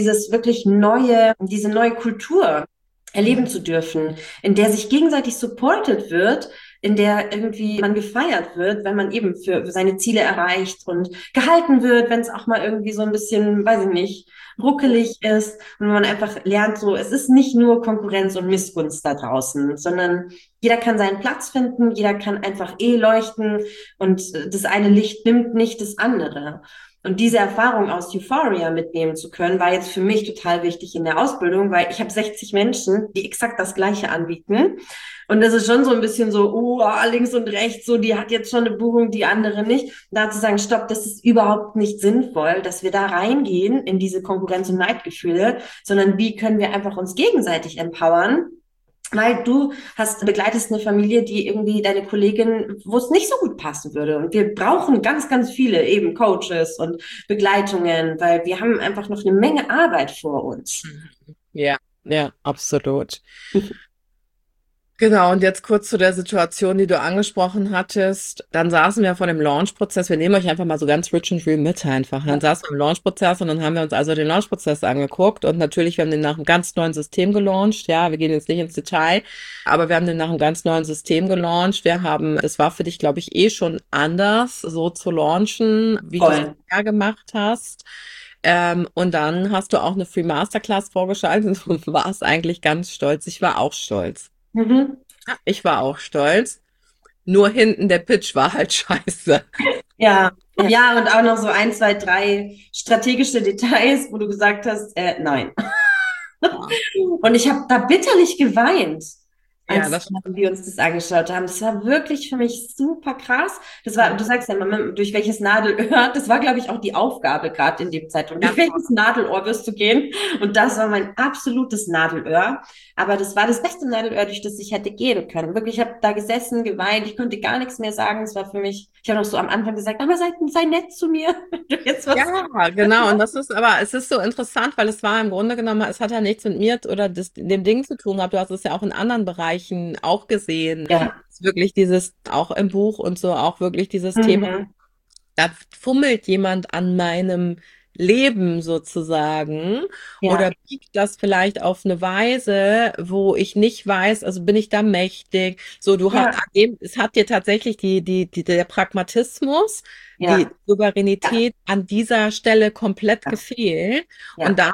Speaker 2: diese neue Kultur erleben zu dürfen, in der sich gegenseitig supported wird, in der irgendwie man gefeiert wird, wenn man eben für seine Ziele erreicht und gehalten wird, wenn es auch mal irgendwie so ein bisschen, weiß ich nicht, ruckelig ist und man einfach lernt, so, es ist nicht nur Konkurrenz und Missgunst da draußen, sondern jeder kann seinen Platz finden, jeder kann einfach leuchten und das eine Licht nimmt nicht das andere. Und diese Erfahrung aus Euphoria mitnehmen zu können, war jetzt für mich total wichtig in der Ausbildung, weil ich habe 60 Menschen, die exakt das Gleiche anbieten. Und das ist schon so ein bisschen so, links und rechts, so, die hat jetzt schon eine Buchung, die andere nicht. Da zu sagen, stopp, das ist überhaupt nicht sinnvoll, dass wir da reingehen in diese Konkurrenz- und Neidgefühle, sondern wie können wir einfach uns gegenseitig empowern, weil du begleitest eine Familie, die irgendwie deine Kollegin, wo es nicht so gut passen würde. Und wir brauchen ganz, ganz viele eben Coaches und Begleitungen, weil wir haben einfach noch eine Menge Arbeit vor uns.
Speaker 1: Ja, ja, absolut. Genau, und jetzt kurz zu der Situation, die du angesprochen hattest. Dann saßen wir vor dem Launch-Prozess. Wir nehmen euch einfach mal so ganz rich and real mit einfach. Dann saßen wir im Launch-Prozess und dann haben wir uns also den Launch-Prozess angeguckt. Und natürlich, wir haben den nach einem ganz neuen System gelauncht. Ja, wir gehen jetzt nicht ins Detail, aber wir haben den nach einem ganz neuen System gelauncht. Es war für dich, glaube ich, schon anders, so zu launchen, wie du es
Speaker 2: Voll.
Speaker 1: vorher gemacht hast. Und dann hast du auch eine Free Masterclass vorgeschaltet und warst eigentlich ganz stolz. Ich war auch stolz.
Speaker 2: Mhm.
Speaker 1: Ich war auch stolz. Nur hinten der Pitch war halt scheiße.
Speaker 2: Ja, ja, und auch noch so ein, zwei, drei strategische Details, wo du gesagt hast, nein. Und ich habe da bitterlich geweint,
Speaker 1: Ja,
Speaker 2: als
Speaker 1: das,
Speaker 2: wir uns das angeschaut haben. Das war wirklich für mich super krass. Das war, du sagst ja immer, durch welches Nadelöhr, das war, glaube ich, auch die Aufgabe gerade in dem Zeitpunkt.
Speaker 1: ja,
Speaker 2: Durch welches Nadelöhr wirst du gehen? Und das war mein absolutes Nadelöhr. Aber das war das beste Nadelöhr, durch das ich hätte gehen können. Wirklich, ich habe da gesessen, geweint, ich konnte gar nichts mehr sagen. Es war für mich, ich habe noch so am Anfang gesagt, aber sei nett zu mir, wenn du jetzt was.
Speaker 1: ja, genau. Und es ist so interessant, weil es war im Grunde genommen, es hat ja nichts mit mir oder dem Ding zu tun gehabt. Du hast es ja auch in anderen Bereichen auch gesehen.
Speaker 2: Ja.
Speaker 1: Es ist wirklich auch im Buch und so, auch wirklich dieses Thema.
Speaker 2: Mhm.
Speaker 1: Da fummelt jemand an meinem Leben sozusagen
Speaker 2: Ja.
Speaker 1: oder biegt das vielleicht auf eine Weise, wo ich nicht weiß, also bin ich da mächtig? So,
Speaker 2: Ja.
Speaker 1: es hat dir tatsächlich der Pragmatismus, die
Speaker 2: Ja. Ja.
Speaker 1: Souveränität an dieser Stelle komplett
Speaker 2: Ja.
Speaker 1: gefehlt. Und
Speaker 2: Ja.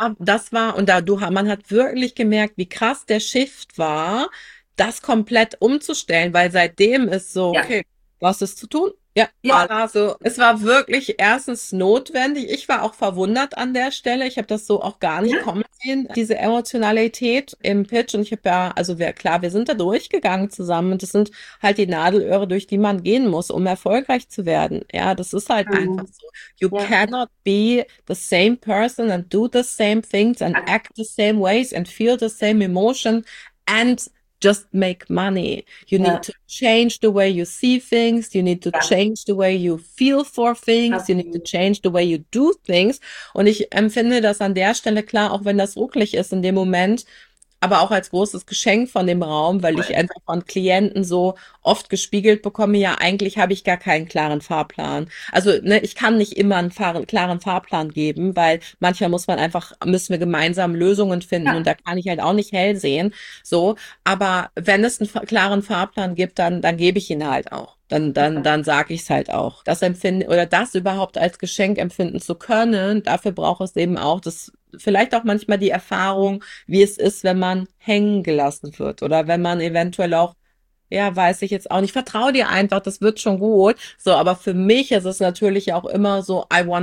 Speaker 1: man hat wirklich gemerkt, wie krass der Shift war, das komplett umzustellen, weil seitdem ist so,
Speaker 2: Ja.
Speaker 1: okay, was ist zu tun? Ja,
Speaker 2: Ja.
Speaker 1: also es war wirklich erstens notwendig. Ich war auch verwundert an der Stelle. Ich habe das so auch gar nicht
Speaker 2: Ja.
Speaker 1: kommen sehen, diese Emotionalität im Pitch. Und ich habe ja, also klar, wir sind da durchgegangen zusammen und das sind halt die Nadelöhre, durch die man gehen muss, um erfolgreich zu werden. Ja, das ist halt einfach
Speaker 2: Mhm.
Speaker 1: so. You
Speaker 2: Ja.
Speaker 1: cannot be the same person and do the same things and act the same ways and feel the same emotion and just make money. You need
Speaker 2: Ja.
Speaker 1: to change the way you see things. You need to
Speaker 2: Ja.
Speaker 1: change the way you feel for things. You need to
Speaker 2: Absolut.
Speaker 1: change the way you do things. Und ich empfinde das an der Stelle klar, auch wenn das ruckelig ist in dem Moment, aber auch als großes Geschenk von dem Raum, weil ich einfach von Klienten so oft gespiegelt bekomme, ja, eigentlich habe ich gar keinen klaren Fahrplan. Also, ne, ich kann nicht immer einen klaren Fahrplan geben, weil manchmal müssen wir gemeinsam Lösungen finden und
Speaker 2: Ja.
Speaker 1: da kann ich halt auch nicht hell sehen. So, aber wenn es einen klaren Fahrplan gibt, dann gebe ich ihn halt auch. Dann sage ich es halt auch. Das empfinde oder das überhaupt als Geschenk empfinden zu können, dafür braucht es eben auch vielleicht auch manchmal die Erfahrung, wie es ist, wenn man hängen gelassen wird oder wenn man eventuell auch, ja, weiß ich jetzt auch nicht, vertrau dir einfach, das wird schon gut. So, aber für mich ist es natürlich auch immer so,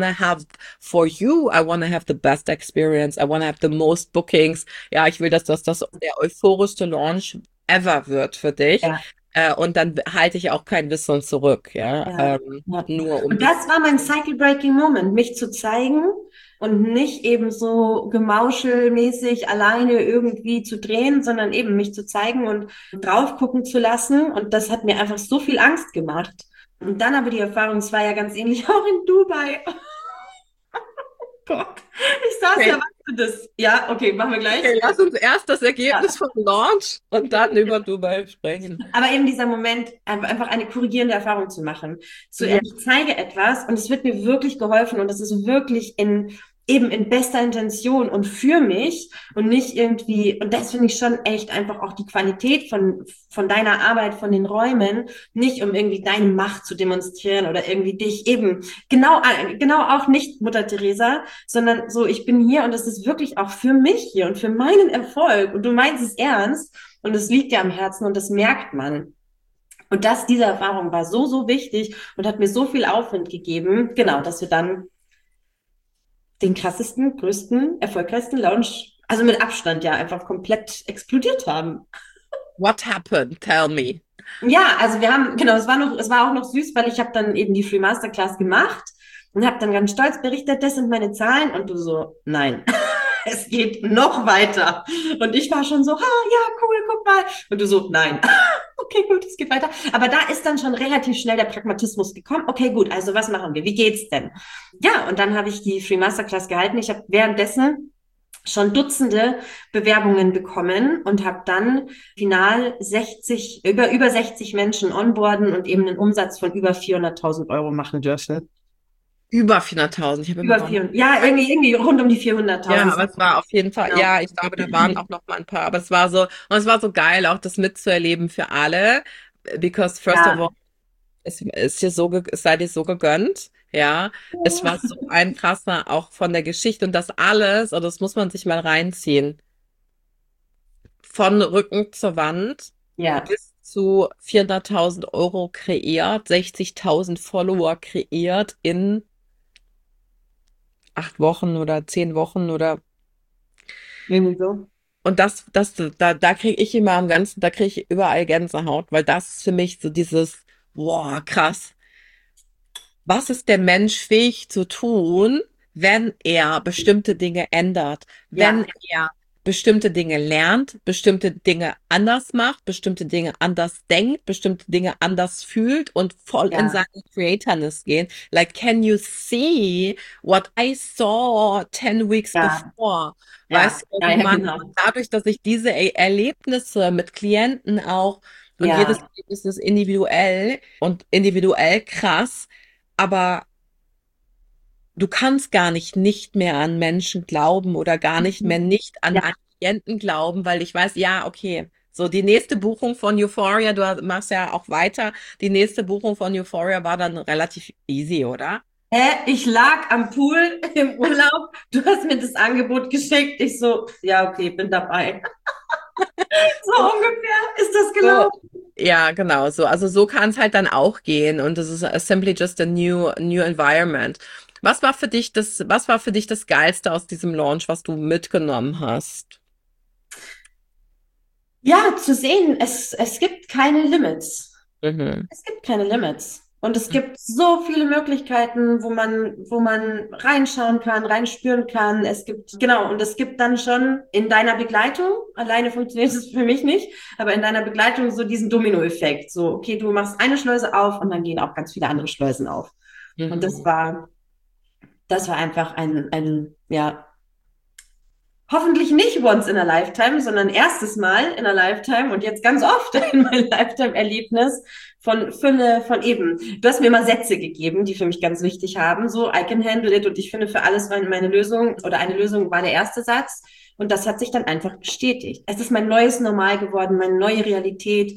Speaker 1: I wanna have the best experience, I wanna have the most bookings. Ja, ich will, dass das der euphorischste Launch ever wird für dich.
Speaker 2: Ja.
Speaker 1: Und dann halte ich auch kein Wissen zurück, ja,
Speaker 2: Ja. Ja.
Speaker 1: nur um
Speaker 2: Und
Speaker 1: dich.
Speaker 2: das war mein Cycle-Breaking Moment, mich zu zeigen und nicht eben so gemauschelmäßig alleine irgendwie zu drehen, sondern eben mich zu zeigen und drauf gucken zu lassen. Und das hat mir einfach so viel Angst gemacht. Und dann aber die Erfahrung, es war ja ganz ähnlich auch in Dubai. Gott, ich saß ja,
Speaker 1: Okay.
Speaker 2: weißt du das? Ja, okay, machen wir gleich.
Speaker 1: Okay, lass uns erst das
Speaker 2: Ja.
Speaker 1: Ergebnis vom Launch und dann über Dubai sprechen.
Speaker 2: Aber eben dieser Moment, einfach eine korrigierende Erfahrung zu machen. So,
Speaker 1: Ja,
Speaker 2: ich zeige etwas und es wird mir wirklich geholfen und es ist wirklich eben in bester Intention und für mich und nicht irgendwie, und das finde ich schon echt einfach auch die Qualität von deiner Arbeit, von den Räumen, nicht um irgendwie deine Macht zu demonstrieren oder irgendwie dich eben, genau auch nicht Mutter Teresa, sondern so, ich bin hier und es ist wirklich auch für mich hier und für meinen Erfolg und du meinst es ernst. Und es liegt ja am Herzen und das merkt man. Und diese Erfahrung war so, so wichtig und hat mir so viel Aufwind gegeben, genau, dass wir dann den krassesten, größten, erfolgreichsten Lounge, also mit Abstand ja, einfach komplett explodiert haben.
Speaker 1: What happened? Tell me.
Speaker 2: Ja, also wir haben, genau, es war auch noch süß, weil ich habe dann eben die Free Masterclass gemacht und habe dann ganz stolz berichtet, das sind meine Zahlen und du so, nein, es geht noch weiter. Und ich war schon so, ha, ja, cool, guck mal. Und du so, nein. Okay, gut, es geht weiter. Aber da ist dann schon relativ schnell der Pragmatismus gekommen. Okay, gut, also was machen wir? Wie geht's denn? Ja, und dann habe ich die Free Masterclass gehalten. Ich habe währenddessen schon Dutzende Bewerbungen bekommen und habe dann final über 60 Menschen onboarden und eben einen Umsatz von über 400.000 Euro machen dürfen.
Speaker 1: Über 400.000. Ich habe immer
Speaker 2: Über 400, ja, irgendwie rund um die
Speaker 1: Ja,
Speaker 2: 400.000.
Speaker 1: aber es war auf jeden Fall,
Speaker 2: Genau.
Speaker 1: ja, ich glaube, da waren auch noch mal ein paar, aber es war so, und es war so geil, auch das mitzuerleben für alle, because first of
Speaker 2: Ja.
Speaker 1: all, es ist dir so, es sei dir so gegönnt, ja. Es war so ein krasser, auch von der Geschichte und das alles, und das muss man sich mal reinziehen, von Rücken zur Wand
Speaker 2: Ja,
Speaker 1: bis zu 400.000 Euro kreiert, 60.000 Follower kreiert in 8 Wochen oder 10 Wochen oder
Speaker 2: irgendwie so.
Speaker 1: und da kriege ich immer am ganzen, da kriege ich überall Gänsehaut, weil das ist für mich so dieses, boah, krass. Was ist der Mensch fähig zu tun, wenn er bestimmte Dinge ändert, wenn
Speaker 2: Ja,
Speaker 1: er bestimmte Dinge lernt, bestimmte Dinge anders macht, bestimmte Dinge anders denkt, bestimmte Dinge anders fühlt und voll in
Speaker 2: ja,
Speaker 1: seine Creatorness gehen. Like, can you see what I saw 10 weeks
Speaker 2: ja,
Speaker 1: before? Weißt
Speaker 2: ja,
Speaker 1: du, was
Speaker 2: ja,
Speaker 1: ich
Speaker 2: ja,
Speaker 1: meine?
Speaker 2: genau.
Speaker 1: Und dadurch, dass ich diese Erlebnisse mit Klienten auch und jedes
Speaker 2: Ja,
Speaker 1: Erlebnis ist individuell und individuell krass, aber du kannst gar nicht mehr an Menschen glauben oder gar nicht mehr nicht
Speaker 2: ja,
Speaker 1: an Klienten glauben, weil ich weiß, ja, okay, so die nächste Buchung von Euphoria, du machst ja auch weiter, die nächste Buchung von Euphoria war dann relativ easy, oder?
Speaker 2: Ich lag am Pool im Urlaub. Du hast mir das Angebot geschickt. Ich so, ja, okay, bin dabei. So ungefähr ist das
Speaker 1: So,
Speaker 2: gelaufen.
Speaker 1: ja, genau, so. Also so kann es halt dann auch gehen und das ist simply just a new environment. Was war für dich das Geilste aus diesem Launch, was du mitgenommen hast?
Speaker 2: Ja, zu sehen, es gibt keine Limits.
Speaker 1: Mhm.
Speaker 2: Es gibt keine Limits. Und es gibt so viele Möglichkeiten, wo man reinschauen kann, reinspüren kann. Es gibt, genau, und es gibt dann schon in deiner Begleitung, alleine funktioniert es für mich nicht, aber in deiner Begleitung so diesen Dominoeffekt. So, okay, du machst eine Schleuse auf und dann gehen auch ganz viele andere Schleusen auf. Und
Speaker 1: Mhm.
Speaker 2: das war einfach ja, hoffentlich nicht once in a lifetime, sondern erstes Mal in a lifetime und jetzt ganz oft in mein Lifetime-Erlebnis von Fülle, von eben. Du hast mir mal Sätze gegeben, die für mich ganz wichtig haben. So, I can handle it und ich finde für alles meine Lösung oder eine Lösung war der erste Satz. Und das hat sich dann einfach bestätigt. Es ist mein neues Normal geworden, meine neue Realität.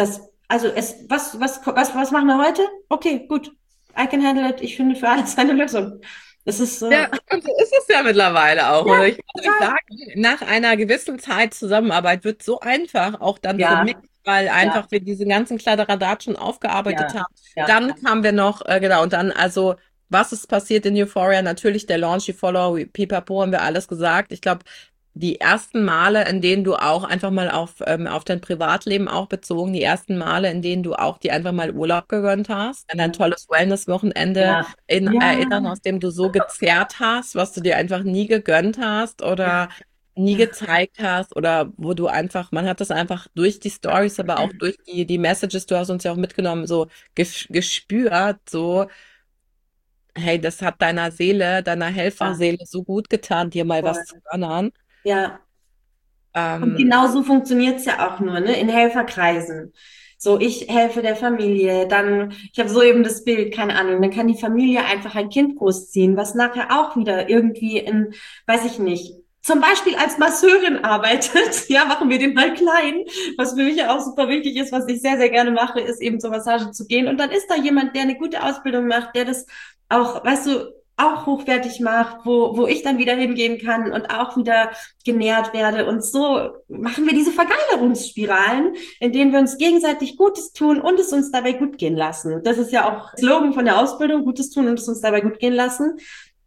Speaker 2: Was machen wir heute? Okay, gut. I can handle it. Ich finde für alles eine Lösung. Es ist,
Speaker 1: Ja, und so ist es ja mittlerweile auch. Und
Speaker 2: ja,
Speaker 1: ich muss euch
Speaker 2: total.
Speaker 1: sagen, nach einer gewissen Zeit Zusammenarbeit wird so einfach, auch dann für mich,
Speaker 2: Ja,
Speaker 1: weil
Speaker 2: ja.
Speaker 1: einfach wir diese ganzen Kladderadatsch schon aufgearbeitet
Speaker 2: Ja,
Speaker 1: haben.
Speaker 2: ja,
Speaker 1: Dann kamen wir noch, genau, und dann, also, was ist passiert in Euphoria? Natürlich der Launch, die Follower, Pipapo, haben wir alles gesagt. Ich glaube, die ersten Male, in denen du auch einfach mal auf dein Privatleben auch bezogen, die ersten Male, in denen du auch dir einfach mal Urlaub gegönnt hast, an ein tolles Wellness-Wochenende
Speaker 2: ja,
Speaker 1: in erinnern,
Speaker 2: ja,
Speaker 1: aus dem du so gezerrt hast, was du dir einfach nie gegönnt hast oder
Speaker 2: ja,
Speaker 1: nie
Speaker 2: ja,
Speaker 1: gezeigt hast oder wo du einfach, man hat das einfach durch die Stories, aber auch durch die Messages, du hast uns ja auch mitgenommen, so gespürt, so, hey, das hat deiner Seele, deiner
Speaker 2: ja,
Speaker 1: Helferseele so gut getan, dir mal
Speaker 2: voll.
Speaker 1: was zu gönnen.
Speaker 2: Ja. Und
Speaker 1: Ähm,
Speaker 2: genau so funktioniert es ja auch nur, ne? In Helferkreisen. So, ich helfe der Familie, dann, ich habe so eben das Bild, keine Ahnung, dann kann die Familie einfach ein Kind großziehen, was nachher auch wieder irgendwie in, weiß ich nicht, zum Beispiel als Masseurin arbeitet. Ja, machen wir den mal klein. Was für mich ja auch super wichtig ist, was ich sehr, sehr gerne mache, ist eben zur Massage zu gehen. Und dann ist da jemand, der eine gute Ausbildung macht, der das auch, weißt du, auch hochwertig macht, wo ich dann wieder hingehen kann und auch wieder genährt werde. Und so machen wir diese Vergeilerungsspiralen, in denen wir uns gegenseitig Gutes tun und es uns dabei gut gehen lassen. Das ist ja auch Slogan von der Ausbildung, Gutes tun und es uns dabei gut gehen lassen.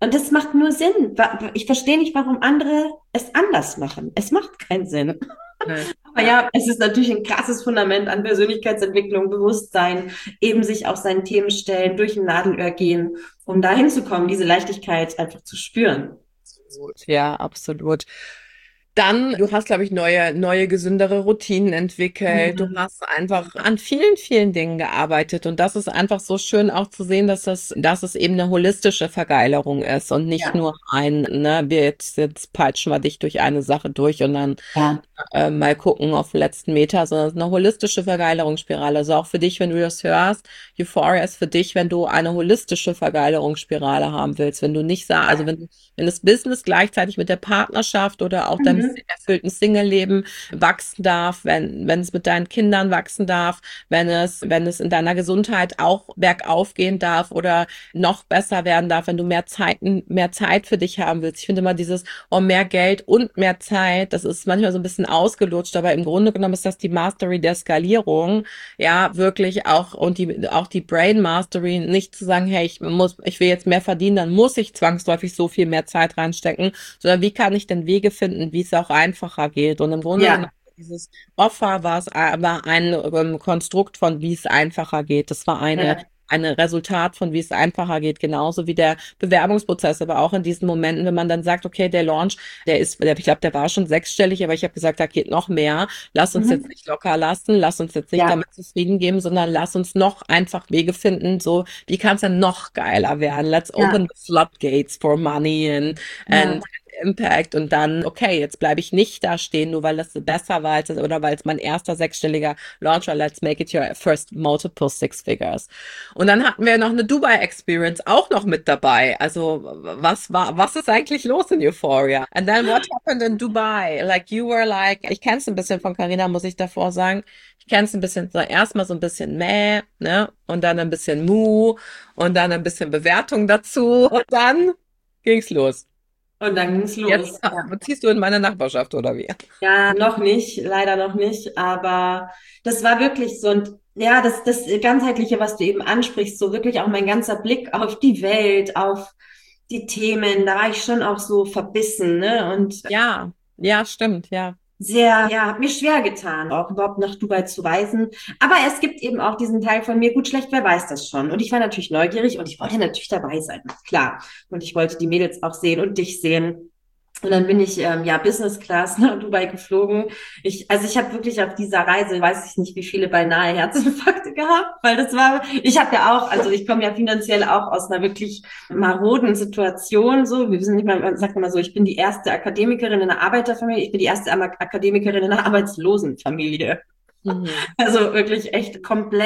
Speaker 2: Und das macht nur Sinn. Ich verstehe nicht, warum andere es anders machen. Es macht keinen Sinn.
Speaker 1: Nee.
Speaker 2: Aber ja, es ist natürlich ein krasses Fundament an Persönlichkeitsentwicklung, Bewusstsein, eben sich auch seinen Themen stellen, durch ein Nadelöhr gehen, um dahin zu kommen, diese Leichtigkeit einfach zu spüren.
Speaker 1: Absolut. Ja, absolut. Dann, du hast, glaube ich, neue, gesündere Routinen entwickelt. Du
Speaker 2: Mhm.
Speaker 1: hast einfach an vielen, vielen Dingen gearbeitet. Und das ist einfach so schön auch zu sehen, dass es eben eine holistische Vergeilerung ist und nicht
Speaker 2: Ja,
Speaker 1: nur jetzt peitschen wir dich durch eine Sache durch und dann
Speaker 2: ja.
Speaker 1: mal gucken auf den letzten Meter, sondern es ist eine holistische Vergeilerungsspirale. Also auch für dich, wenn du das hörst, Euphoria ist für dich, wenn du eine holistische Vergeilerungsspirale haben willst, wenn du nicht sagst, also wenn das Business gleichzeitig mit der Partnerschaft oder auch deinem
Speaker 2: Mhm.
Speaker 1: erfüllten Single-Leben wachsen darf, wenn es mit deinen Kindern wachsen darf, wenn es in deiner Gesundheit auch bergauf gehen darf oder noch besser werden darf, wenn du mehr Zeit für dich haben willst. Ich finde immer mehr Geld und mehr Zeit, das ist manchmal so ein bisschen ausgelutscht, aber im Grunde genommen ist das die Mastery der Skalierung, ja, wirklich auch, und auch die Brain Mastery, nicht zu sagen, hey, ich will jetzt mehr verdienen, dann muss ich zwangsläufig so viel mehr Zeit reinstecken, sondern wie kann ich denn Wege finden, wie es auch einfacher geht? Und im Grunde genommen,
Speaker 2: Ja,
Speaker 1: dieses Offer war ein Konstrukt von, wie es einfacher geht. Das war
Speaker 2: ja.
Speaker 1: ein Resultat von, wie es einfacher geht, genauso wie der Bewerbungsprozess, aber auch in diesen Momenten, wenn man dann sagt, okay, der Launch, ich glaube, der war schon sechsstellig, aber ich habe gesagt, da geht noch mehr. Lass uns jetzt
Speaker 2: Mhm.
Speaker 1: nicht locker lassen, lass uns jetzt nicht
Speaker 2: Ja,
Speaker 1: damit zufrieden geben, sondern lass uns noch einfach Wege finden, so, wie kann es denn noch geiler werden? Let's
Speaker 2: ja,
Speaker 1: open the floodgates for money and
Speaker 2: ja.
Speaker 1: Impact und dann, okay, jetzt bleibe ich nicht da stehen, nur weil das besser war oder weil es mein erster sechsstelliger Launch war. Let's make it your first multiple six figures. Und dann hatten wir noch eine Dubai Experience auch noch mit dabei. Also, was ist eigentlich los in Euphoria? And then what happened in Dubai? Like you were like, ich kenne es ein bisschen von Carina, muss ich davor sagen. Ich kenne es ein bisschen, so erstmal so ein bisschen ne? Und dann ein bisschen und dann ein bisschen Bewertung dazu. Und dann ging's los.
Speaker 2: Und dann ging's
Speaker 1: Jetzt
Speaker 2: los. Ja.
Speaker 1: ziehst du in meine Nachbarschaft oder wie?
Speaker 2: Ja, noch nicht, leider noch nicht, aber das war wirklich so und ja, das Ganzheitliche, was du eben ansprichst, so wirklich auch mein ganzer Blick auf die Welt, auf die Themen, da war ich schon auch so verbissen, ne? Und
Speaker 1: Ja, ja, stimmt, ja.
Speaker 2: sehr, ja, hat mir schwer getan, auch überhaupt nach Dubai zu reisen. Aber es gibt eben auch diesen Teil von mir, gut, schlecht, wer weiß das schon. Und ich war natürlich neugierig und ich wollte natürlich dabei sein, klar. Und ich wollte die Mädels auch sehen und dich sehen. Und dann bin ich ja Business Class nach Dubai geflogen. Also ich habe wirklich auf dieser Reise, weiß ich nicht, wie viele beinahe Herzinfarkte gehabt, weil das war, ich habe ja auch, also ich komme ja finanziell auch aus einer wirklich maroden Situation. So, wir sind nicht mal, man sagt immer so, ich bin die erste Akademikerin in einer Arbeiterfamilie, ich bin die erste Akademikerin in einer Arbeitslosenfamilie.
Speaker 1: Mhm.
Speaker 2: Also wirklich echt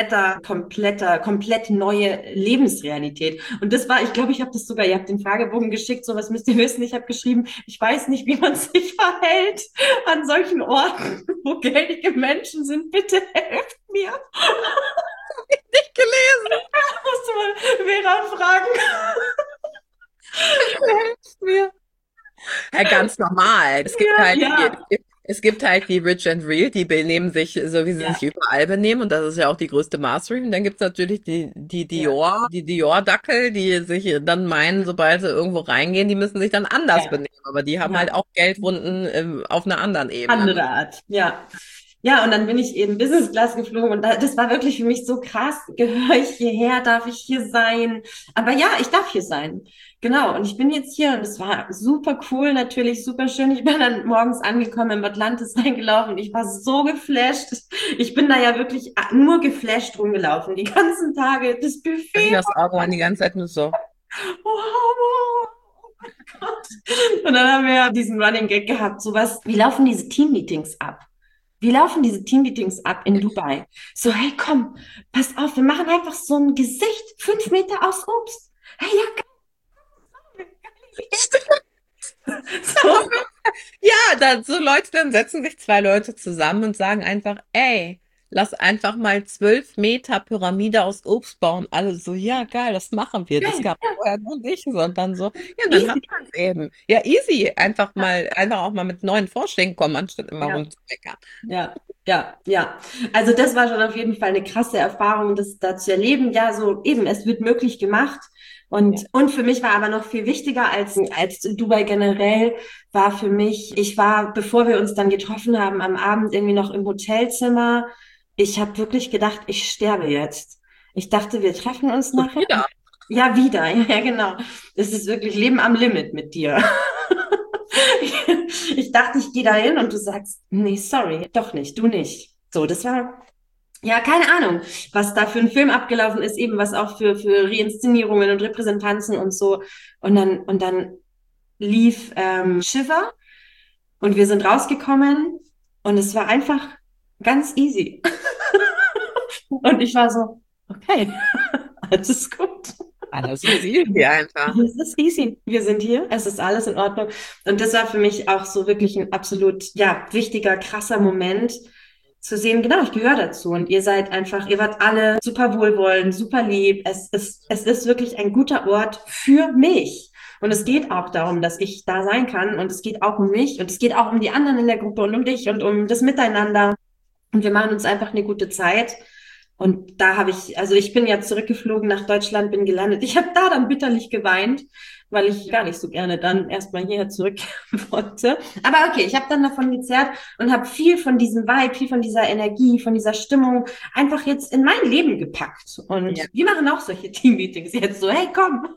Speaker 2: komplett neue Lebensrealität. Und das war, ich glaube, ich habe das sogar, ihr habt den Fragebogen geschickt, so was müsst ihr wissen. Ich habe geschrieben, ich weiß nicht, wie man sich verhält an solchen Orten, wo geldige Menschen sind. Bitte helft mir.
Speaker 1: Nicht gelesen.
Speaker 2: Musste mal Vera fragen.
Speaker 1: Hilfst mir. Ja, ganz normal.
Speaker 2: Ja, ja,
Speaker 1: Es gibt halt die Rich and Real, die benehmen sich so, wie sie sich
Speaker 2: ja,
Speaker 1: überall benehmen. Und das ist ja auch die größte Mastery. Und dann gibt's natürlich
Speaker 2: ja,
Speaker 1: Die Dior-Dackel, die sich dann meinen, sobald sie irgendwo reingehen, die müssen sich dann anders
Speaker 2: ja,
Speaker 1: benehmen. Aber die haben halt
Speaker 2: ja.
Speaker 1: auch Geldwunden, auf einer anderen Ebene.
Speaker 2: Andere Art, ja. Ja, und dann bin ich eben Business Class geflogen und das war wirklich für mich so krass. Gehöre ich hierher? Darf ich hier sein? Aber ja, ich darf hier sein. Genau. Und ich bin jetzt hier und es war super cool, natürlich super schön. Ich bin dann morgens angekommen, im Atlantis reingelaufen und ich war so geflasht. Ich bin da ja wirklich nur geflasht rumgelaufen, die ganzen Tage. Das Buffet.
Speaker 1: Karinas Augen waren die ganze Zeit nur so.
Speaker 2: Wow, Gott. Und dann haben wir ja diesen Running Gag gehabt, sowas, wie laufen diese Teammeetings ab? Wie laufen diese Teammeetings ab in Dubai? So, hey, komm, pass auf, wir machen einfach so ein Gesicht, 5 Meter aus Obst. Hey, ja, geil. So,
Speaker 1: Ja, so Leute, dann setzen sich zwei Leute zusammen und sagen einfach, ey, lass einfach mal 12 Meter Pyramide aus Obst bauen. Alle so, ja, geil, das machen wir. Das
Speaker 2: geil,
Speaker 1: gab vorher noch nicht, sondern so, ja, dann hat
Speaker 2: easy.
Speaker 1: man es eben. Ja, easy. Einfach auch mal mit neuen Vorschlägen kommen, anstatt immer
Speaker 2: Ja,
Speaker 1: rumzumeckern.
Speaker 2: ja. Ja, ja. Also das war schon auf jeden Fall eine krasse Erfahrung, das da zu erleben. Ja, so eben, es wird möglich gemacht.
Speaker 1: Ja.
Speaker 2: Und für mich war aber noch viel wichtiger als Dubai generell, war für mich, ich war, bevor wir uns dann getroffen haben, am Abend irgendwie noch im Hotelzimmer. Ich habe wirklich gedacht, ich sterbe jetzt. Ich dachte, wir treffen uns
Speaker 1: Und
Speaker 2: nachher.
Speaker 1: wieder.
Speaker 2: Ja, wieder. Ja, genau. Es ist wirklich Leben am Limit mit dir. Ich dachte, ich gehe da hin und du sagst, nee, sorry, doch nicht, du nicht. So, das war, ja, keine Ahnung, was da für ein Film abgelaufen ist, eben was auch für Reinszenierungen und Repräsentanzen und so. Und dann lief Shiver und wir sind rausgekommen und es war einfach ganz easy. Und ich war so, okay, alles ist gut.
Speaker 1: Alles ist easy einfach.
Speaker 2: Es ist easy. Wir sind hier. Es ist alles in Ordnung. Und das war für mich auch so wirklich ein absolut, ja, wichtiger, krasser Moment zu sehen. Genau, ich gehöre dazu. Und ihr seid einfach, ihr wart alle super wohlwollend, super lieb. Es ist wirklich ein guter Ort für mich. Und es geht auch darum, dass ich da sein kann. Und es geht auch um mich. Und es geht auch um die anderen in der Gruppe und um dich und um das Miteinander. Und wir machen uns einfach eine gute Zeit. Und da habe ich, also ich bin ja zurückgeflogen nach Deutschland, bin gelandet. Ich habe da dann bitterlich geweint, weil ich gar nicht so gerne dann erstmal hierher zurück wollte. Aber okay, ich habe dann davon gezerrt und habe viel von diesem Vibe, viel von dieser Energie, von dieser Stimmung einfach jetzt in mein Leben gepackt. Und
Speaker 1: Ja.
Speaker 2: wir machen auch solche Team-Meetings jetzt so, hey, komm,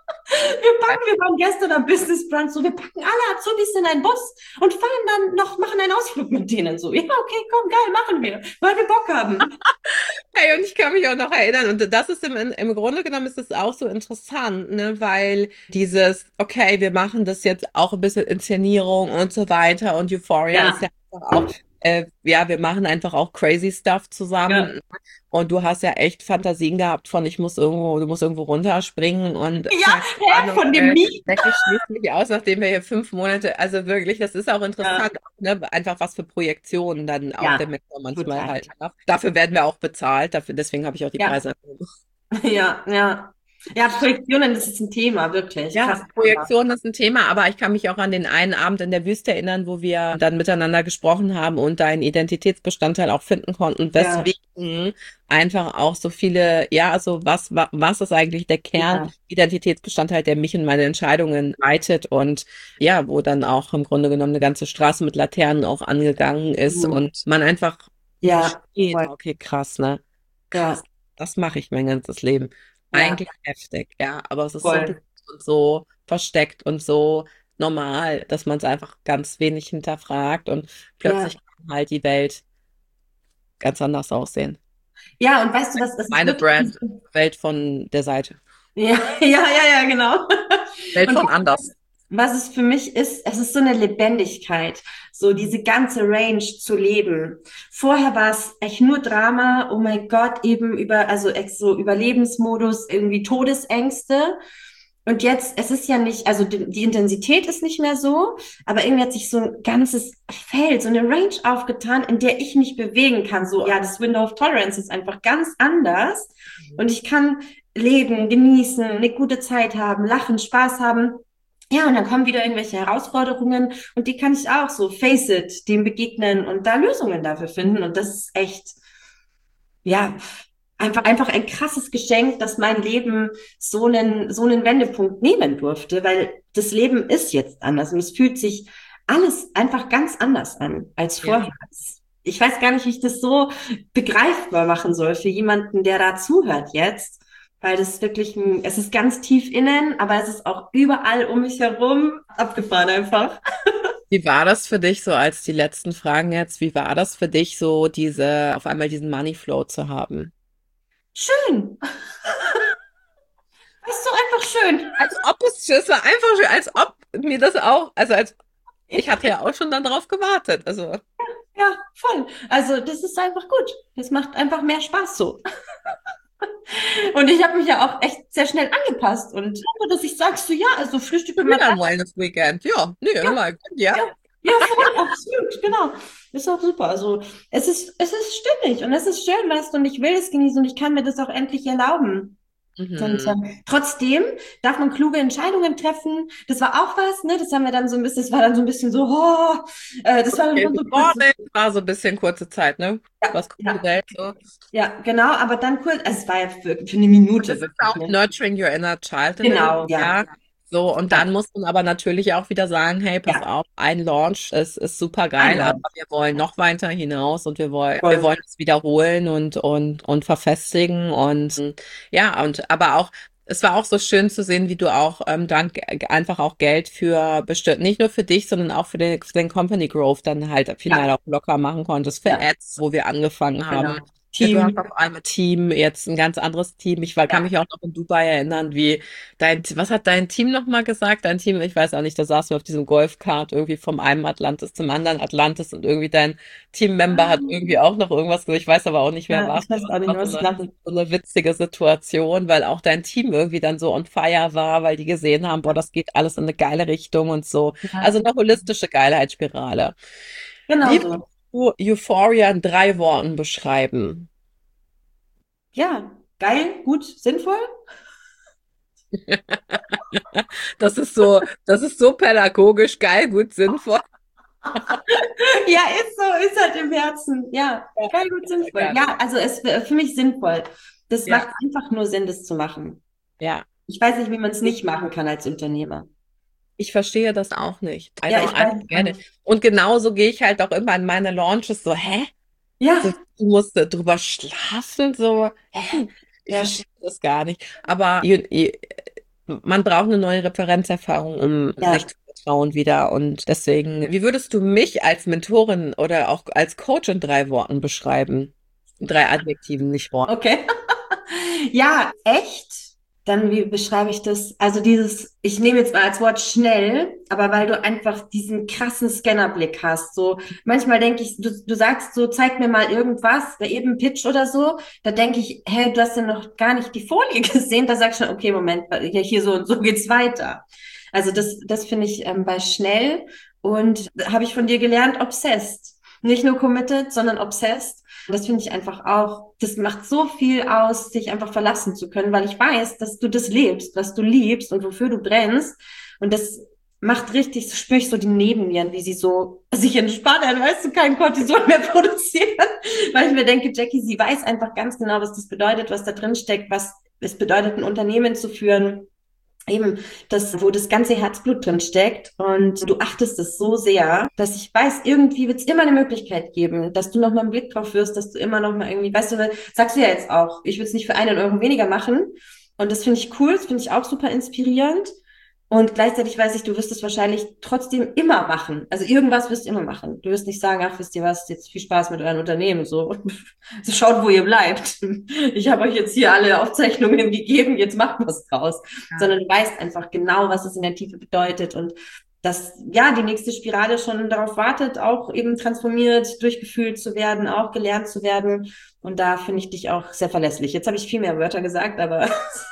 Speaker 2: wir waren gestern am Business Brunch, so, wir packen alle Azubis in einen Bus und fahren dann noch, machen einen Ausflug mit denen so. Ja, okay, komm, geil, machen wir, weil wir Bock haben.
Speaker 1: Hey, und ich kann mich auch noch erinnern, und das ist im Grunde genommen ist es auch so interessant, ne, weil dieses, okay, wir machen das jetzt auch ein bisschen Inszenierung und so weiter und Euphoria ist
Speaker 2: Ja,
Speaker 1: ja einfach auch, ja, wir machen einfach auch crazy Stuff
Speaker 2: ja.
Speaker 1: zusammen und du hast ja echt Fantasien gehabt von, du musst irgendwo runterspringen und
Speaker 2: Ja,
Speaker 1: keine
Speaker 2: hä,
Speaker 1: Ahnung,
Speaker 2: von dem Miet.
Speaker 1: Decke schließt mich aus, nachdem wir hier 5 Monate, also wirklich, das ist auch
Speaker 2: Ja,
Speaker 1: interessant, ne, einfach was für Projektionen dann auch der
Speaker 2: ja,
Speaker 1: Mentor manchmal
Speaker 2: total.
Speaker 1: halt hat. Dafür werden wir auch bezahlt, deswegen habe ich auch die
Speaker 2: Ja,
Speaker 1: Preise erhöht.
Speaker 2: ja, ja. Ja, Projektionen, das ist ein Thema, wirklich.
Speaker 1: Ja,
Speaker 2: Krass.
Speaker 1: Projektion ist ein Thema, aber ich kann mich auch an den einen Abend in der Wüste erinnern, wo wir dann miteinander gesprochen haben und da einen Identitätsbestandteil auch finden konnten,
Speaker 2: Ja,
Speaker 1: weswegen einfach auch so viele, ja, also was ist eigentlich der
Speaker 2: ja,
Speaker 1: Kernidentitätsbestandteil, der mich in meine Entscheidungen leitet und ja, wo dann auch im Grunde genommen eine ganze Straße mit Laternen auch angegangen ist
Speaker 2: mhm.
Speaker 1: und man einfach
Speaker 2: Ja,
Speaker 1: versteht,
Speaker 2: voll.
Speaker 1: okay, krass, ne?
Speaker 2: Ja,
Speaker 1: Krass, das mache ich mein ganzes Leben.
Speaker 2: ja,
Speaker 1: Eigentlich heftig, ja, aber es ist so
Speaker 2: voll.
Speaker 1: bewusst und so versteckt und so normal, dass man es einfach ganz wenig hinterfragt und
Speaker 2: Ja.
Speaker 1: plötzlich kann halt die Welt ganz anders aussehen.
Speaker 2: Ja, und weißt du was, das ist
Speaker 1: Meine
Speaker 2: wirklich,
Speaker 1: Brand, Welt von der Seite.
Speaker 2: ja, ja, ja, ja, genau.
Speaker 1: Welt
Speaker 2: Und
Speaker 1: von anders.
Speaker 2: was es für mich ist, es ist so eine Lebendigkeit, so diese ganze Range zu leben. Vorher war es echt nur Drama, oh mein Gott, eben also so Überlebensmodus, irgendwie Todesängste. Und jetzt, es ist ja nicht, also die Intensität ist nicht mehr so, aber irgendwie hat sich so ein ganzes Feld, so eine Range aufgetan, in der ich mich bewegen kann. So, ja, das Window of Tolerance ist einfach ganz anders. Und ich kann leben, genießen, eine gute Zeit haben, lachen, Spaß haben. Ja, und dann kommen wieder irgendwelche Herausforderungen und die kann ich auch so, face it, dem begegnen und da Lösungen dafür finden. Und das ist echt, ja, einfach ein krasses Geschenk, dass mein Leben so einen Wendepunkt nehmen durfte, weil das Leben ist jetzt anders und es fühlt sich alles einfach ganz anders an als
Speaker 1: Ja.
Speaker 2: vorher. Ich weiß gar nicht, wie ich das so begreifbar machen soll für jemanden, der da zuhört jetzt, weil das wirklich es ist ganz tief innen, aber es ist auch überall um mich herum abgefahren einfach.
Speaker 1: Wie war das für dich so als die letzten Fragen jetzt? Wie war das für dich so auf einmal diesen Money Flow zu haben?
Speaker 2: Schön. Ist so einfach schön.
Speaker 1: Es war einfach schön, als ob mir das auch, also als ich hatte ja auch schon dann drauf gewartet. Also
Speaker 2: Ja, voll. Also das ist einfach gut. Das macht einfach mehr Spaß so. Und ich habe mich ja auch echt sehr schnell angepasst und hoffe, dass ich sagst so, ja, also Frühstück
Speaker 1: schon
Speaker 2: immer
Speaker 1: wieder
Speaker 2: da.
Speaker 1: ein Wellness Weekend. Ja, nee,
Speaker 2: Ja,
Speaker 1: immer gut, ja.
Speaker 2: ja, ja, voll, absolut, genau. Ist auch super. Also es ist stimmig und es ist schön, weißt du, und ich will es genießen und ich kann mir das auch endlich erlauben. Und
Speaker 1: Mhm.
Speaker 2: trotzdem darf man kluge Entscheidungen treffen. Das war auch was, ne? Das haben wir dann so ein bisschen, das war dann so ein bisschen so, das war dann
Speaker 1: Okay,
Speaker 2: schon so kurz.
Speaker 1: Vorbild war so ein bisschen kurze Zeit, ne?
Speaker 2: Ja,
Speaker 1: Was kommt die
Speaker 2: ja,
Speaker 1: Welt so?
Speaker 2: ja, genau, aber dann kurz, also es war ja für eine
Speaker 1: Und
Speaker 2: Minute
Speaker 1: das ist
Speaker 2: wirklich,
Speaker 1: auch
Speaker 2: ne?
Speaker 1: Nurturing Your Inner Child in a way,
Speaker 2: Genau, ja,
Speaker 1: ja. So, und
Speaker 2: ja,
Speaker 1: dann muss man aber natürlich auch wieder sagen, hey, pass
Speaker 2: ja,
Speaker 1: auf, ein Launch ist super geil, aber
Speaker 2: einladen.
Speaker 1: wir wollen noch weiter hinaus und wir
Speaker 2: Voll.
Speaker 1: wollen es wiederholen und verfestigen und ja, und aber auch, es war auch so schön zu sehen, wie du auch dann einfach auch Geld für bestimmt, nicht nur für dich, sondern auch für den Company Growth dann halt final
Speaker 2: Ja,
Speaker 1: auch locker machen konntest, für
Speaker 2: ja,
Speaker 1: Ads, wo wir angefangen haben.
Speaker 2: genau.
Speaker 1: Ja, du hast
Speaker 2: Team,
Speaker 1: auf einmal Team, jetzt ein ganz anderes Team. Kann
Speaker 2: ja.
Speaker 1: mich auch noch in Dubai erinnern, wie was hat dein Team nochmal gesagt? Dein Team, ich weiß auch nicht, da saßen wir auf diesem Golfkart irgendwie vom einen Atlantis zum anderen Atlantis und irgendwie dein Teammember hat irgendwie auch noch irgendwas gesagt. Ich weiß aber auch nicht, wer
Speaker 2: Ja,
Speaker 1: war.
Speaker 2: ich weiß auch nicht
Speaker 1: Das
Speaker 2: mehr,
Speaker 1: war
Speaker 2: was ich lache.
Speaker 1: so eine witzige Situation, weil auch dein Team irgendwie dann so on fire war, weil die gesehen haben, boah, das geht alles in eine geile Richtung und so.
Speaker 2: Ja,
Speaker 1: Also eine holistische Geilheitsspirale.
Speaker 2: genau
Speaker 1: Wie
Speaker 2: so.
Speaker 1: würdest du Euphoria in 3 Worten beschreiben?
Speaker 2: Ja, geil, gut, sinnvoll.
Speaker 1: Das ist so pädagogisch geil, gut, sinnvoll.
Speaker 2: Ja, ist so, ist halt im Herzen. Ja,
Speaker 1: Ja,
Speaker 2: geil, gut, sinnvoll.
Speaker 1: gerne.
Speaker 2: Ja, also es ist für mich sinnvoll. Das
Speaker 1: Ja,
Speaker 2: macht einfach nur Sinn, das zu machen.
Speaker 1: ja.
Speaker 2: Ich weiß nicht, wie man es nicht machen kann als Unternehmer.
Speaker 1: Ich verstehe das auch nicht.
Speaker 2: Ja, ich
Speaker 1: I
Speaker 2: weiß
Speaker 1: don't
Speaker 2: es auch
Speaker 1: get it.
Speaker 2: nicht.
Speaker 1: Und genauso gehe ich halt auch immer in meine Launches so, hä? So,
Speaker 2: Ja,
Speaker 1: du musst drüber schlafen, so, hä? Ich
Speaker 2: ja,
Speaker 1: verstehe das gar nicht. Aber man braucht eine neue Referenzerfahrung, um sich
Speaker 2: ja.
Speaker 1: zu vertrauen wieder. Und deswegen, wie würdest du mich als Mentorin oder auch als Coach in 3 Worten beschreiben? 3 Adjektiven, nicht Worten.
Speaker 2: Okay. Ja, echt. Dann, wie beschreibe ich das? Also dieses, ich nehme jetzt mal als Wort schnell, aber weil du einfach diesen krassen Scannerblick hast. So, manchmal denke ich, du sagst so, zeig mir mal irgendwas, oder eben Pitch oder so. Da denke ich, hey, du hast ja noch gar nicht die Folie gesehen. Da sag ich schon, okay, Moment, hier so und so geht's weiter. Also das finde ich bei schnell und habe ich von dir gelernt, obsessed. Nicht nur committed, sondern obsessed. Das finde ich einfach auch, das macht so viel aus, sich einfach verlassen zu können, weil ich weiß, dass du das lebst, was du liebst und wofür du brennst. Und das macht richtig, so spüre ich so die Nebennieren, wie sie so sich entspannen, weißt du, kein Cortisol mehr produzieren. Weil ich mir denke, Jackie, sie weiß einfach ganz genau, was das bedeutet, was da drin steckt, was es bedeutet, ein Unternehmen zu führen, eben das, wo das ganze Herzblut drin steckt und du achtest es so sehr, dass ich weiß, irgendwie wird es immer eine Möglichkeit geben, dass du noch mal einen Blick drauf wirst, dass du immer noch mal irgendwie, weißt du, sagst du ja jetzt auch, ich würde es nicht für 1 Euro weniger machen und das finde ich cool, das finde ich auch super inspirierend und gleichzeitig weiß ich, du wirst es wahrscheinlich trotzdem immer machen, also irgendwas wirst du immer machen, du wirst nicht sagen, ach, wisst ihr was, jetzt viel Spaß mit euren Unternehmen, so, so schaut, wo ihr bleibt. Ich habe euch jetzt hier alle Aufzeichnungen gegeben, jetzt macht was draus, sondern du weißt einfach genau, was es in der Tiefe bedeutet und dass ja die nächste Spirale schon darauf wartet, auch eben transformiert, durchgefühlt zu werden, auch gelernt zu werden. Und da finde ich dich auch sehr verlässlich. Jetzt habe ich viel mehr Wörter gesagt, aber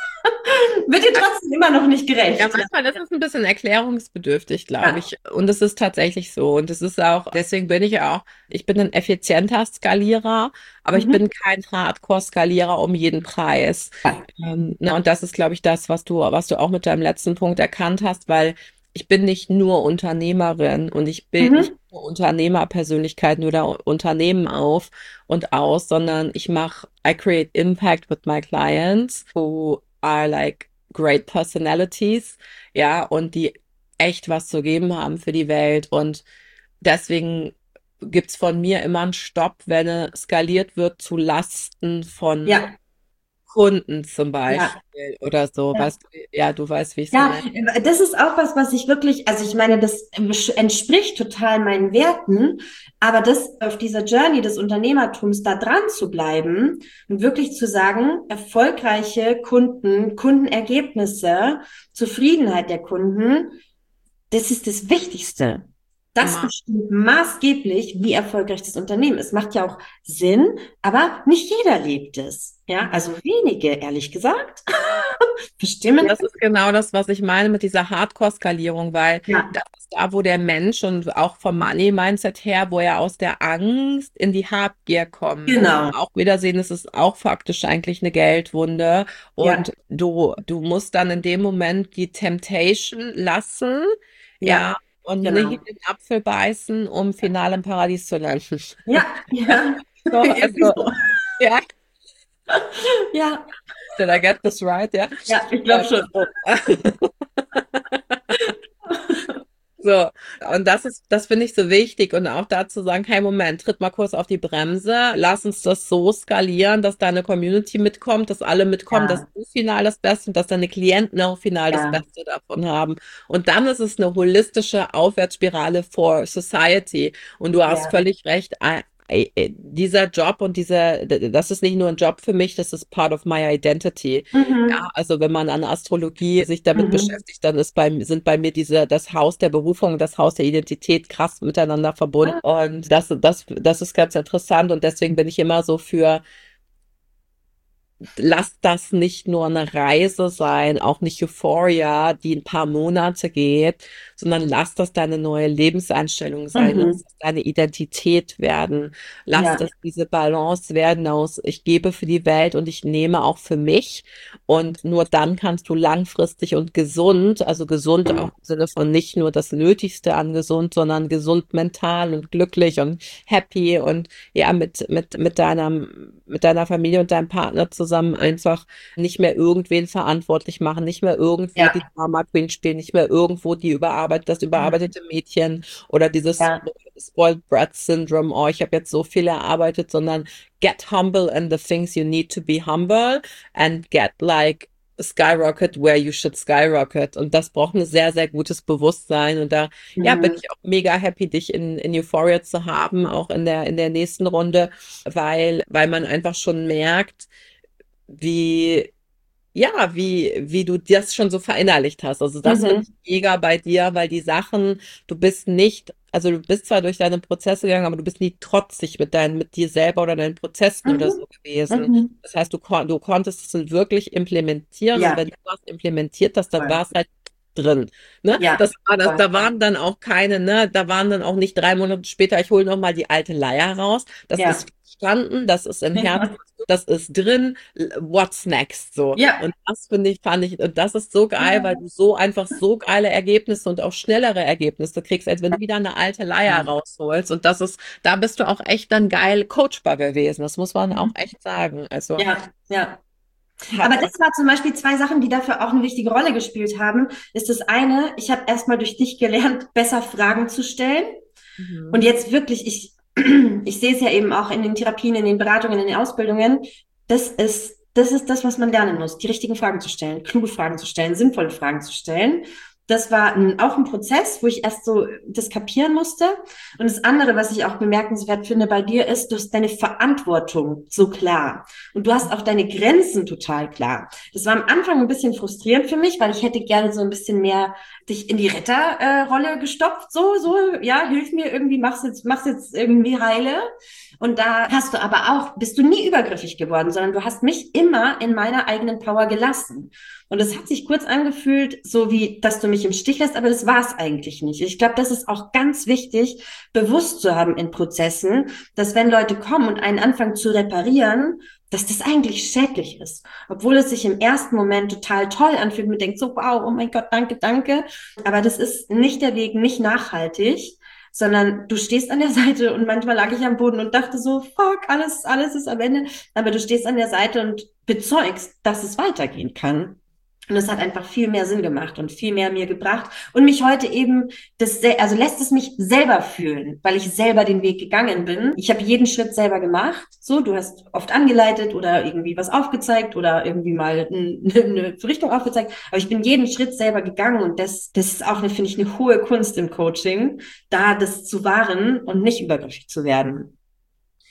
Speaker 2: wird dir trotzdem immer noch nicht
Speaker 1: Ja,
Speaker 2: gerecht.
Speaker 1: manchmal ist es ein bisschen erklärungsbedürftig, glaube
Speaker 2: Ja.
Speaker 1: ich. Und es ist tatsächlich so. Und es ist auch, deswegen bin ich auch, ich bin ein effizienter Skalierer, aber ich bin
Speaker 2: Mhm.
Speaker 1: kein Hardcore-Skalierer um jeden Preis.
Speaker 2: Ja.
Speaker 1: Ne, und das ist, glaube ich, das, was du auch mit deinem letzten Punkt erkannt hast, weil ich bin nicht nur Unternehmerin und ich bilde nicht
Speaker 2: Mhm.
Speaker 1: nur Unternehmerpersönlichkeiten oder Unternehmen auf und aus, sondern I create impact with my clients who are like great personalities, ja, und die echt was zu geben haben für die Welt. Und deswegen gibt's von mir immer einen Stopp, wenn es skaliert wird zu Lasten von
Speaker 2: Ja.
Speaker 1: Kunden zum
Speaker 2: Ja.
Speaker 1: Beispiel oder so.
Speaker 2: Ja.
Speaker 1: Weißt du, ja, du weißt, wie ich es
Speaker 2: Ja,
Speaker 1: meine.
Speaker 2: das ist auch was, was ich wirklich, also ich meine, das entspricht total meinen Werten, aber das auf dieser Journey des Unternehmertums da dran zu bleiben und wirklich zu sagen, erfolgreiche Kunden, Kundenergebnisse, Zufriedenheit der Kunden, das ist das Wichtigste. Das bestimmt maßgeblich, wie erfolgreich das Unternehmen ist. Macht ja auch Sinn, aber nicht jeder lebt es. Ja, also wenige, ehrlich gesagt, bestimmen.
Speaker 1: Das ist genau das, was ich meine mit dieser Hardcore-Skalierung, weil
Speaker 2: Ja,
Speaker 1: das ist da, wo der Mensch und auch vom Money-Mindset her, wo er aus der Angst in die Habgier kommt.
Speaker 2: genau.
Speaker 1: Auch wieder sehen, es ist auch faktisch eigentlich eine Geldwunde.
Speaker 2: Ja,
Speaker 1: Und du musst dann in dem Moment die Temptation lassen,
Speaker 2: ja,
Speaker 1: ja, und nicht in
Speaker 2: genau.
Speaker 1: den Apfel beißen, um final im Paradies zu landen.
Speaker 2: Ja, ja,
Speaker 1: So,
Speaker 2: irgendwie
Speaker 1: also,
Speaker 2: so.
Speaker 1: ja,
Speaker 2: Ja,
Speaker 1: did I get this right? Ja.
Speaker 2: ja, ich glaube schon.
Speaker 1: So. So, und das finde ich so wichtig und auch dazu sagen, hey, Moment, tritt mal kurz auf die Bremse, lass uns das so skalieren, dass deine Community mitkommt, dass alle mitkommen, dass
Speaker 2: Ja,
Speaker 1: du final das Beste und dass deine Klienten auch final das
Speaker 2: ja,
Speaker 1: Beste davon haben. Und dann ist es eine holistische Aufwärtsspirale for Society. Und du hast
Speaker 2: ja.
Speaker 1: völlig recht, dieser Job und das ist nicht nur ein Job für mich, das ist part of my identity. Ja,
Speaker 2: Mhm.
Speaker 1: also wenn man an Astrologie sich damit
Speaker 2: Mhm.
Speaker 1: beschäftigt, dann sind bei mir das Haus der Berufung, das Haus der Identität krass miteinander verbunden.
Speaker 2: Ah,
Speaker 1: Und das ist ganz interessant. Und deswegen bin ich immer so für, lass das nicht nur eine Reise sein, auch nicht Euphoria, die ein paar Monate geht, sondern lass das deine neue Lebenseinstellung sein, lass
Speaker 2: mhm.
Speaker 1: das deine Identität werden, lass
Speaker 2: Ja,
Speaker 1: das diese Balance werden aus, ich gebe für die Welt und ich nehme auch für mich. Und nur dann kannst du langfristig und gesund, also gesund auch im Sinne von nicht nur das Nötigste an gesund, sondern gesund mental und glücklich und happy und ja, mit deiner Familie und deinem Partner zusammen einfach nicht mehr irgendwen verantwortlich machen, nicht mehr irgendwo die
Speaker 2: ja,
Speaker 1: Drama Queen spielen, nicht mehr irgendwo das
Speaker 2: mhm.
Speaker 1: überarbeitete Mädchen oder dieses
Speaker 2: Ja,
Speaker 1: Spoiled Brat Syndrome, oh, ich habe jetzt so viel erarbeitet, sondern get humble in the things you need to be humble and get like skyrocket where you should skyrocket. Und das braucht ein sehr, sehr gutes Bewusstsein. Und da, ja, bin
Speaker 2: mhm.
Speaker 1: ich auch mega happy, dich in Euphoria zu haben, auch in der nächsten Runde, weil man einfach schon merkt, wie, ja, wie du das schon so verinnerlicht hast. Also das finde
Speaker 2: Mhm.
Speaker 1: ich mega bei dir, weil die Sachen, du bist nicht, also du bist zwar durch deine Prozesse gegangen, aber du bist nie trotzig mit dir selber oder deinen Prozessen oder
Speaker 2: Mhm.
Speaker 1: so gewesen.
Speaker 2: Mhm.
Speaker 1: Das heißt, du konntest es dann wirklich implementieren und
Speaker 2: Ja,
Speaker 1: wenn du was implementiert hast, dann
Speaker 2: voll.
Speaker 1: war es halt drin. Ne?
Speaker 2: Ja, voll.
Speaker 1: Da waren dann auch keine, ne, da waren dann auch nicht 3 Monate später, ich hole noch mal die alte Leier raus. Das
Speaker 2: Ja.
Speaker 1: ist verstanden, das ist im Herzen, das ist drin. What's next? So.
Speaker 2: Ja.
Speaker 1: Und das fand ich, und das ist so geil, weil du so einfach so geile Ergebnisse und auch schnellere Ergebnisse kriegst, als wenn du wieder eine alte Leier
Speaker 2: Ja.
Speaker 1: rausholst. Und da bist du auch echt dann geil coachbar gewesen. Das muss man auch echt sagen. Also
Speaker 2: Ja, ja. Aber
Speaker 1: hat,
Speaker 2: das war zum Beispiel zwei Sachen, die dafür auch eine wichtige Rolle gespielt haben. Ist das eine, ich habe erstmal durch dich gelernt, besser Fragen zu stellen. Und
Speaker 1: mhm.
Speaker 2: jetzt wirklich, ich sehe es ja eben auch in den Therapien, in den Beratungen, in den Ausbildungen. Das ist das, was man lernen muss, die richtigen Fragen zu stellen, kluge Fragen zu stellen, sinnvolle Fragen zu stellen. Das war auch ein Prozess, wo ich erst so das kapieren musste. Und das andere, was ich auch bemerkenswert finde bei dir, ist, du hast deine Verantwortung so klar. Und du hast auch deine Grenzen total klar. Das war am Anfang ein bisschen frustrierend für mich, weil ich hätte gerne so ein bisschen mehr dich in die Retterrolle gestopft. Ja, hilf mir irgendwie, mach's jetzt irgendwie heile. Und da hast du aber auch, bist du nie übergriffig geworden, sondern du hast mich immer in meiner eigenen Power gelassen. Und es hat sich kurz angefühlt, so wie, dass du mich im Stich lässt, aber das war es eigentlich nicht. Ich glaube, das ist auch ganz wichtig, bewusst zu haben in Prozessen, dass wenn Leute kommen und einen anfangen zu reparieren, dass das eigentlich schädlich ist. Obwohl es sich im ersten Moment total toll anfühlt, man denkt so, wow, oh mein Gott, danke, danke. Aber das ist nicht der Weg, nicht nachhaltig, sondern du stehst an der Seite und manchmal lag ich am Boden und dachte so, fuck, alles ist am Ende. Aber du stehst an der Seite und bezeugst, dass es weitergehen kann. Und es hat einfach viel mehr Sinn gemacht und viel mehr mir gebracht und mich heute eben also lässt es mich selber fühlen, weil ich selber den Weg gegangen bin. Ich habe jeden Schritt selber gemacht. So, du hast oft angeleitet oder irgendwie was aufgezeigt oder irgendwie mal eine Richtung aufgezeigt. Aber ich bin jeden Schritt selber gegangen und das ist auch, finde ich, eine hohe Kunst im Coaching, da das zu wahren und nicht übergriffig zu werden.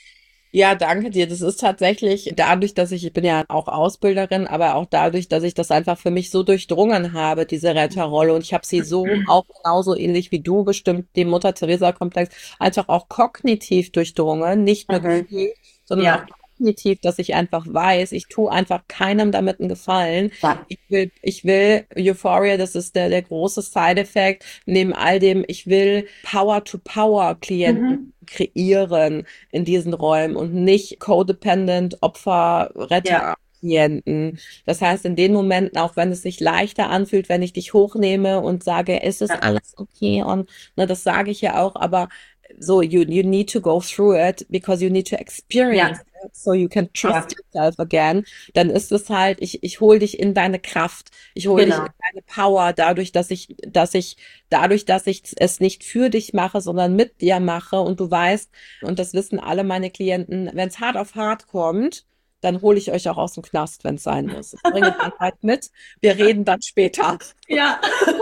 Speaker 1: Ja, danke dir. Das ist tatsächlich dadurch, dass ich bin ja auch Ausbilderin, aber auch dadurch, dass ich das einfach für mich so durchdrungen habe, diese Retterrolle. Und ich habe sie so auch genauso ähnlich wie du bestimmt, dem Mutter-Teresa-Komplex, einfach auch kognitiv durchdrungen, nicht nur
Speaker 2: Mhm.
Speaker 1: gefühlt, sondern auch
Speaker 2: Ja,
Speaker 1: kognitiv, dass ich einfach weiß, ich tue einfach keinem damit einen Gefallen.
Speaker 2: ja.
Speaker 1: Ich will Euphoria, das ist der große Side-Effekt. Neben all dem, ich will Power-to-Power-Klienten
Speaker 2: Mhm.
Speaker 1: kreieren in diesen Räumen und nicht codependent Opfer,
Speaker 2: Ja,
Speaker 1: Retter, Klienten. Das heißt, in den Momenten, auch wenn es sich leichter anfühlt, wenn ich dich hochnehme und sage, es ist
Speaker 2: ja,
Speaker 1: alles okay und ne, das sage ich ja auch, aber so, you need to go through it because you need to experience
Speaker 2: ja,
Speaker 1: it so you can trust
Speaker 2: ja,
Speaker 1: yourself again. Dann ist es halt, ich hole dich in deine Kraft, ich hole dich in
Speaker 2: genau.
Speaker 1: deine Power, dadurch, dass ich es nicht für dich mache, sondern mit dir mache und du weißt, und das wissen alle meine Klienten, wenn es hart auf hart kommt, dann hole ich euch auch aus dem Knast, wenn es sein muss. Ich bringe dann halt mit. Wir reden dann später.
Speaker 2: Ja.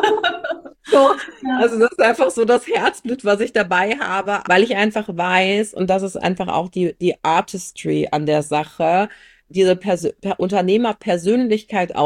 Speaker 1: So,
Speaker 2: Ja.
Speaker 1: also das ist einfach so das Herzblut, was ich dabei habe, weil ich einfach weiß, und das ist einfach auch die Artistry an der Sache, diese Unternehmerpersönlichkeit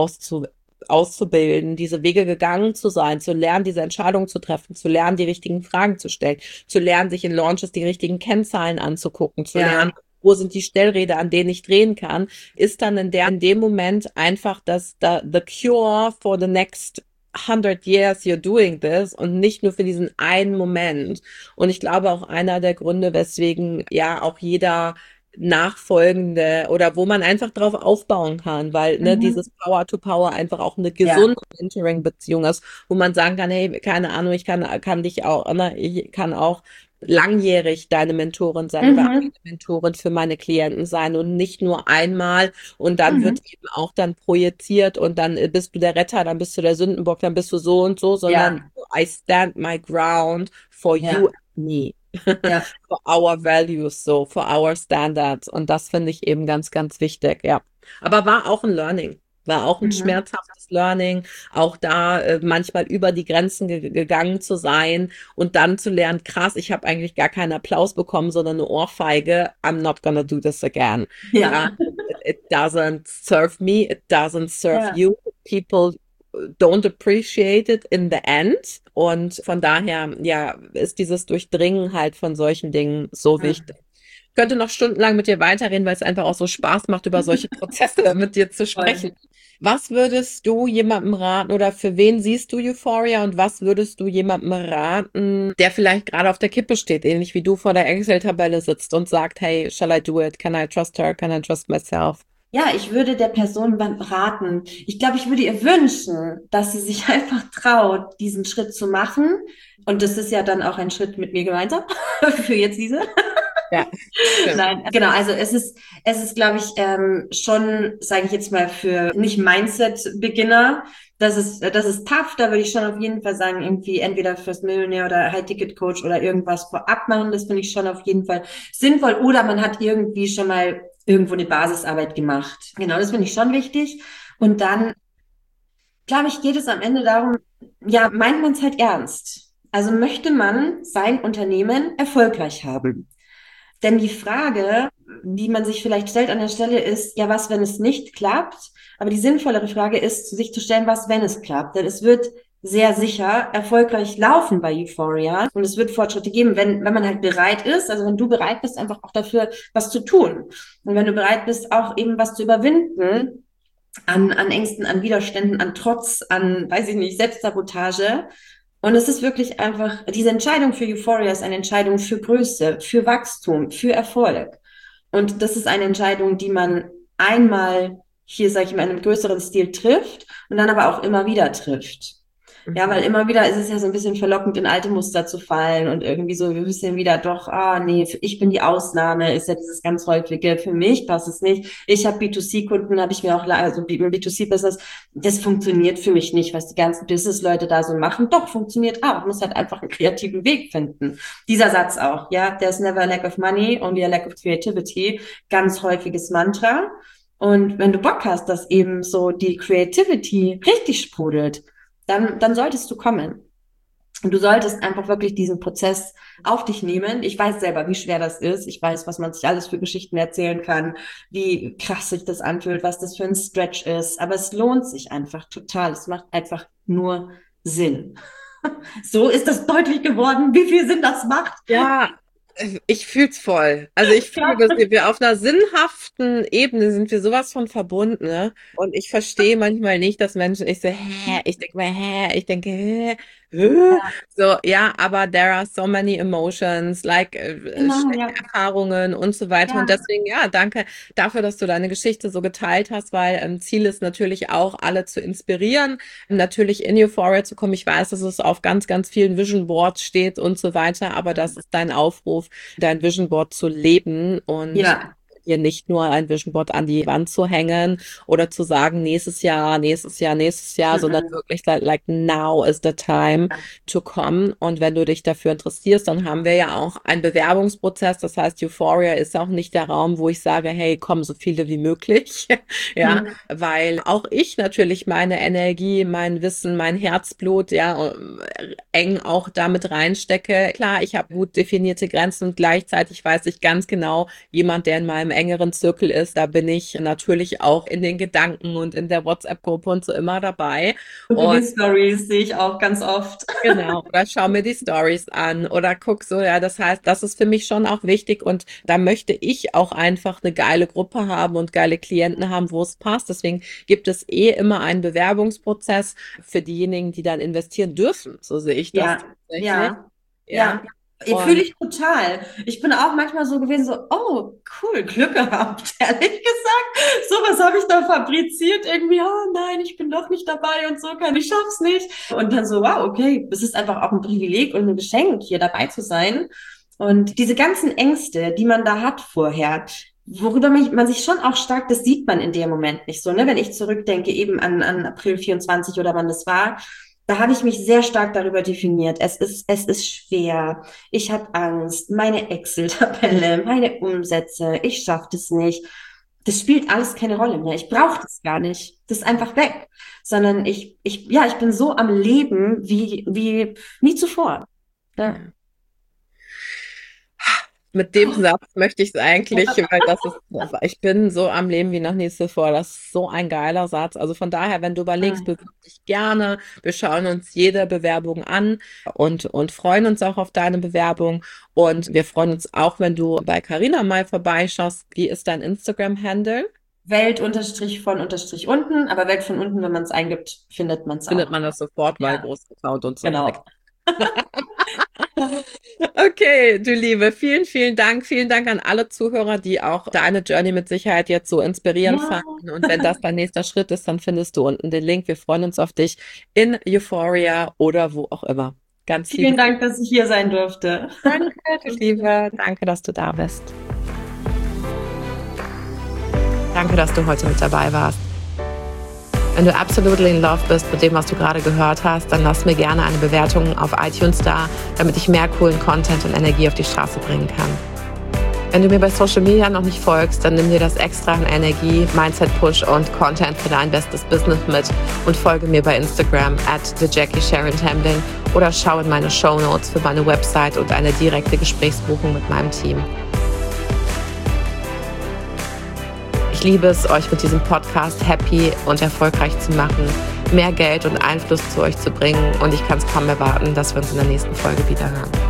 Speaker 1: auszubilden, diese Wege gegangen zu sein, zu lernen, diese Entscheidungen zu treffen, zu lernen, die richtigen Fragen zu stellen, zu lernen, sich in Launches die richtigen Kennzahlen anzugucken, zu lernen,
Speaker 2: Ja.
Speaker 1: wo sind die Stellräder, an denen ich drehen kann, ist dann in dem Moment einfach the cure for the next 100 years you're doing this und nicht nur für diesen einen Moment. Und ich glaube auch einer der Gründe, weswegen ja auch jeder nachfolgende oder wo man einfach drauf aufbauen kann, weil ne,
Speaker 2: Mhm.
Speaker 1: dieses Power to Power einfach auch eine
Speaker 2: Ja.
Speaker 1: gesunde Mentoring-Beziehung ist, wo man sagen kann, hey, keine Ahnung, kann dich auch, ne, ich kann auch langjährig deine Mentorin sein oder eine
Speaker 2: Mhm.
Speaker 1: Mentorin für meine Klienten sein und nicht nur einmal und dann
Speaker 2: Mhm.
Speaker 1: wird eben auch dann projiziert und dann bist du der Retter, dann bist du der Sündenbock, dann bist du so und so, sondern
Speaker 2: Ja.
Speaker 1: I stand my ground for you
Speaker 2: Ja.
Speaker 1: and me,
Speaker 2: Ja.
Speaker 1: for our values, so, for our standards. Und das finde ich eben ganz, ganz wichtig, ja. Aber war auch ein Learning. War auch ein
Speaker 2: Mhm.
Speaker 1: schmerzhaftes Learning, auch da manchmal über die Grenzen gegangen zu sein und dann zu lernen, krass, ich habe eigentlich gar keinen Applaus bekommen, sondern eine Ohrfeige. I'm not gonna do this again.
Speaker 2: Ja.
Speaker 1: Ja, it doesn't serve me, it doesn't serve
Speaker 2: Ja.
Speaker 1: you. People don't appreciate it in the end. Und von daher, ja, ist dieses Durchdringen halt von solchen Dingen so wichtig. Ich könnte noch stundenlang mit dir weiterreden, weil es einfach auch so Spaß macht, über solche Prozesse mit dir zu sprechen.
Speaker 2: Voll.
Speaker 1: Was würdest du jemandem raten oder für wen siehst du Euphoria und was würdest du jemandem raten, der vielleicht gerade auf der Kippe steht, ähnlich wie du vor der Excel-Tabelle sitzt und sagt, hey, shall I do it? Can I trust her? Can I trust myself?
Speaker 2: Ja, ich würde der Person raten. Ich glaube, ich würde ihr wünschen, dass sie sich einfach traut, diesen Schritt zu machen. Und das ist ja dann auch ein Schritt mit mir gemeinsam für jetzt diese.
Speaker 1: Ja, stimmt.
Speaker 2: Nein, genau. Also es ist, glaube ich, schon, sage ich jetzt mal, für nicht Mindset-Beginner. Das ist tough. Da würde ich schon auf jeden Fall sagen, irgendwie entweder First Millionaire oder High-Ticket-Coach oder irgendwas vorab machen. Das finde ich schon auf jeden Fall sinnvoll. Oder man hat irgendwie schon mal irgendwo eine Basisarbeit gemacht. Genau, das finde ich schon wichtig. Und dann, glaube ich, geht es am Ende darum, ja, meint man es halt ernst? Also möchte man sein Unternehmen erfolgreich haben? Denn die Frage, die man sich vielleicht stellt an der Stelle ist, ja, was, wenn es nicht klappt? Aber die sinnvollere Frage ist, sich zu stellen, was, wenn es klappt? Denn es wird sehr sicher erfolgreich laufen bei Euphoria und es wird Fortschritte geben, wenn man halt bereit ist, also wenn du bereit bist, einfach auch dafür was zu tun. Und wenn du bereit bist, auch eben was zu überwinden, an Ängsten, an Widerständen, an Trotz, an, weiß ich nicht, Selbstsabotage. Und es ist wirklich einfach, diese Entscheidung für Euphoria ist eine Entscheidung für Größe, für Wachstum, für Erfolg. Und das ist eine Entscheidung, die man einmal hier, sage ich mal, in einem größeren Stil trifft und dann aber auch immer wieder trifft. Ja, weil immer wieder ist es ja so ein bisschen verlockend, in alte Muster zu fallen und irgendwie so ein bisschen wieder doch, nee, ich bin die Ausnahme, ist ja dieses ganz häufige, für mich passt es nicht. Ich habe B2C-Kunden, habe ich mir auch, also B2C-Business, das funktioniert für mich nicht, was die ganzen Business-Leute da so machen. Doch, funktioniert auch, muss halt einfach einen kreativen Weg finden. Dieser Satz auch, ja, there's never a lack of money, only a lack of creativity, ganz häufiges Mantra. Und wenn du Bock hast, dass eben so die Creativity richtig sprudelt, dann solltest du kommen. Und du solltest einfach wirklich diesen Prozess auf dich nehmen. Ich weiß selber, wie schwer das ist. Ich weiß, was man sich alles für Geschichten erzählen kann, wie krass sich das anfühlt, was das für ein Stretch ist. Aber es lohnt sich einfach total. Es macht einfach nur Sinn. So ist das deutlich geworden, wie viel Sinn das macht.
Speaker 1: Ja, ich fühl's voll. Also ich fühle, dass wir auf einer sinnhaften Ebene sind wir sowas von verbunden, ne? Und ich verstehe manchmal nicht, dass Menschen, ich so, ich denke mal, ich denke,
Speaker 2: Ja,
Speaker 1: so, ja, aber there are so many emotions, like
Speaker 2: genau,
Speaker 1: schlechte
Speaker 2: ja,
Speaker 1: Erfahrungen und so weiter. Und
Speaker 2: ja,
Speaker 1: deswegen, ja, danke dafür, dass du deine Geschichte so geteilt hast, weil Ziel ist natürlich auch, alle zu inspirieren, natürlich in Euphoria zu kommen. Ich weiß, dass es auf ganz, ganz vielen Vision Boards steht und so weiter, aber das ist dein Aufruf, dein Vision Board zu leben und
Speaker 2: ja,
Speaker 1: hier nicht nur ein Vision Board an die Wand zu hängen oder zu sagen, nächstes Jahr, nächstes Jahr, nächstes Jahr, sondern
Speaker 2: mhm.
Speaker 1: wirklich like now is the time to come. Und wenn du dich dafür interessierst, dann haben wir ja auch einen Bewerbungsprozess. Das heißt, Euphoria ist auch nicht der Raum, wo ich sage, hey, komm so viele wie möglich. Ja,
Speaker 2: Mhm.
Speaker 1: weil auch ich natürlich meine Energie, mein Wissen, mein Herzblut, ja, eng auch damit reinstecke. Klar, ich habe gut definierte Grenzen und gleichzeitig weiß ich ganz genau, jemand, der in meinem engeren Zirkel ist, da bin ich natürlich auch in den Gedanken und in der WhatsApp-Gruppe und so immer dabei.
Speaker 2: Und in
Speaker 1: Und
Speaker 2: den Stories sehe ich auch ganz oft.
Speaker 1: genau, oder schau mir die Stories an oder guck so, ja, das heißt, das ist für mich schon auch wichtig und da möchte ich auch einfach eine geile Gruppe haben und geile Klienten haben, wo es passt. Deswegen gibt es immer einen Bewerbungsprozess für diejenigen, die dann investieren dürfen. So sehe ich das
Speaker 2: Ja,
Speaker 1: tatsächlich.
Speaker 2: ja,
Speaker 1: Ja.
Speaker 2: ja. Fühle
Speaker 1: Und
Speaker 2: ich total. Ich bin auch manchmal so gewesen, so, oh, cool, Glück gehabt, ehrlich gesagt. So was habe ich da fabriziert, irgendwie, oh nein, ich bin doch nicht dabei und so kann, ich schaff's nicht. Und dann so, wow, okay, es ist einfach auch ein Privileg und ein Geschenk, hier dabei zu sein. Und diese ganzen Ängste, die man da hat vorher, worüber man sich schon auch stark, das sieht man in dem Moment nicht so, ne? Wenn ich zurückdenke, eben an April 24 oder wann das war, da habe ich mich sehr stark darüber definiert. Es ist schwer. Ich habe Angst. Meine Excel-Tabelle, meine Umsätze. Ich schaffe das nicht. Das spielt alles keine Rolle mehr. Ich brauche das gar nicht. Das ist einfach weg. Sondern ich bin so am Leben wie nie zuvor. Ja.
Speaker 1: mit dem Satz möchte ich es eigentlich, weil ich bin so am Leben wie noch nie zuvor. Das ist so ein geiler Satz. Also von daher, wenn du überlegst, bewirb dich gerne. Wir schauen uns jede Bewerbung an und freuen uns auch auf deine Bewerbung. Und wir freuen uns auch, wenn du bei Carina mal vorbeischaust. Wie ist dein Instagram-Handle?
Speaker 2: Welt unterstrich von unterstrich unten, aber Welt von unten, wenn man es eingibt, findet man es
Speaker 1: Findet
Speaker 2: auch.
Speaker 1: man das sofort, weil
Speaker 2: Ja,
Speaker 1: großer Account und so weiter.
Speaker 2: genau.
Speaker 1: Okay, du Liebe, vielen, vielen Dank. Vielen Dank an alle Zuhörer, die auch deine Journey mit Sicherheit jetzt so inspirierend
Speaker 2: Ja,
Speaker 1: fanden. Und wenn das dein nächster Schritt ist, dann findest du unten den Link. Wir freuen uns auf dich in Euphoria oder wo auch immer. Ganz liebe
Speaker 2: vielen Dank, dass ich hier sein durfte.
Speaker 1: Danke, du Liebe. Danke, dass du da bist. Danke, dass du heute mit dabei warst. Wenn du absolutely in love bist mit dem, was du gerade gehört hast, dann lass mir gerne eine Bewertung auf iTunes da, damit ich mehr coolen Content und Energie auf die Straße bringen kann. Wenn du mir bei Social Media noch nicht folgst, dann nimm dir das extra an Energie, Mindset Push und Content für dein bestes Business mit und folge mir bei Instagram @TheJackieSharonTambling oder schau in meine Shownotes für meine Website und eine direkte Gesprächsbuchung mit meinem Team. Ich liebe es, euch mit diesem Podcast happy und erfolgreich zu machen, mehr Geld und Einfluss zu euch zu bringen und ich kann es kaum erwarten, dass wir uns in der nächsten Folge wieder hören.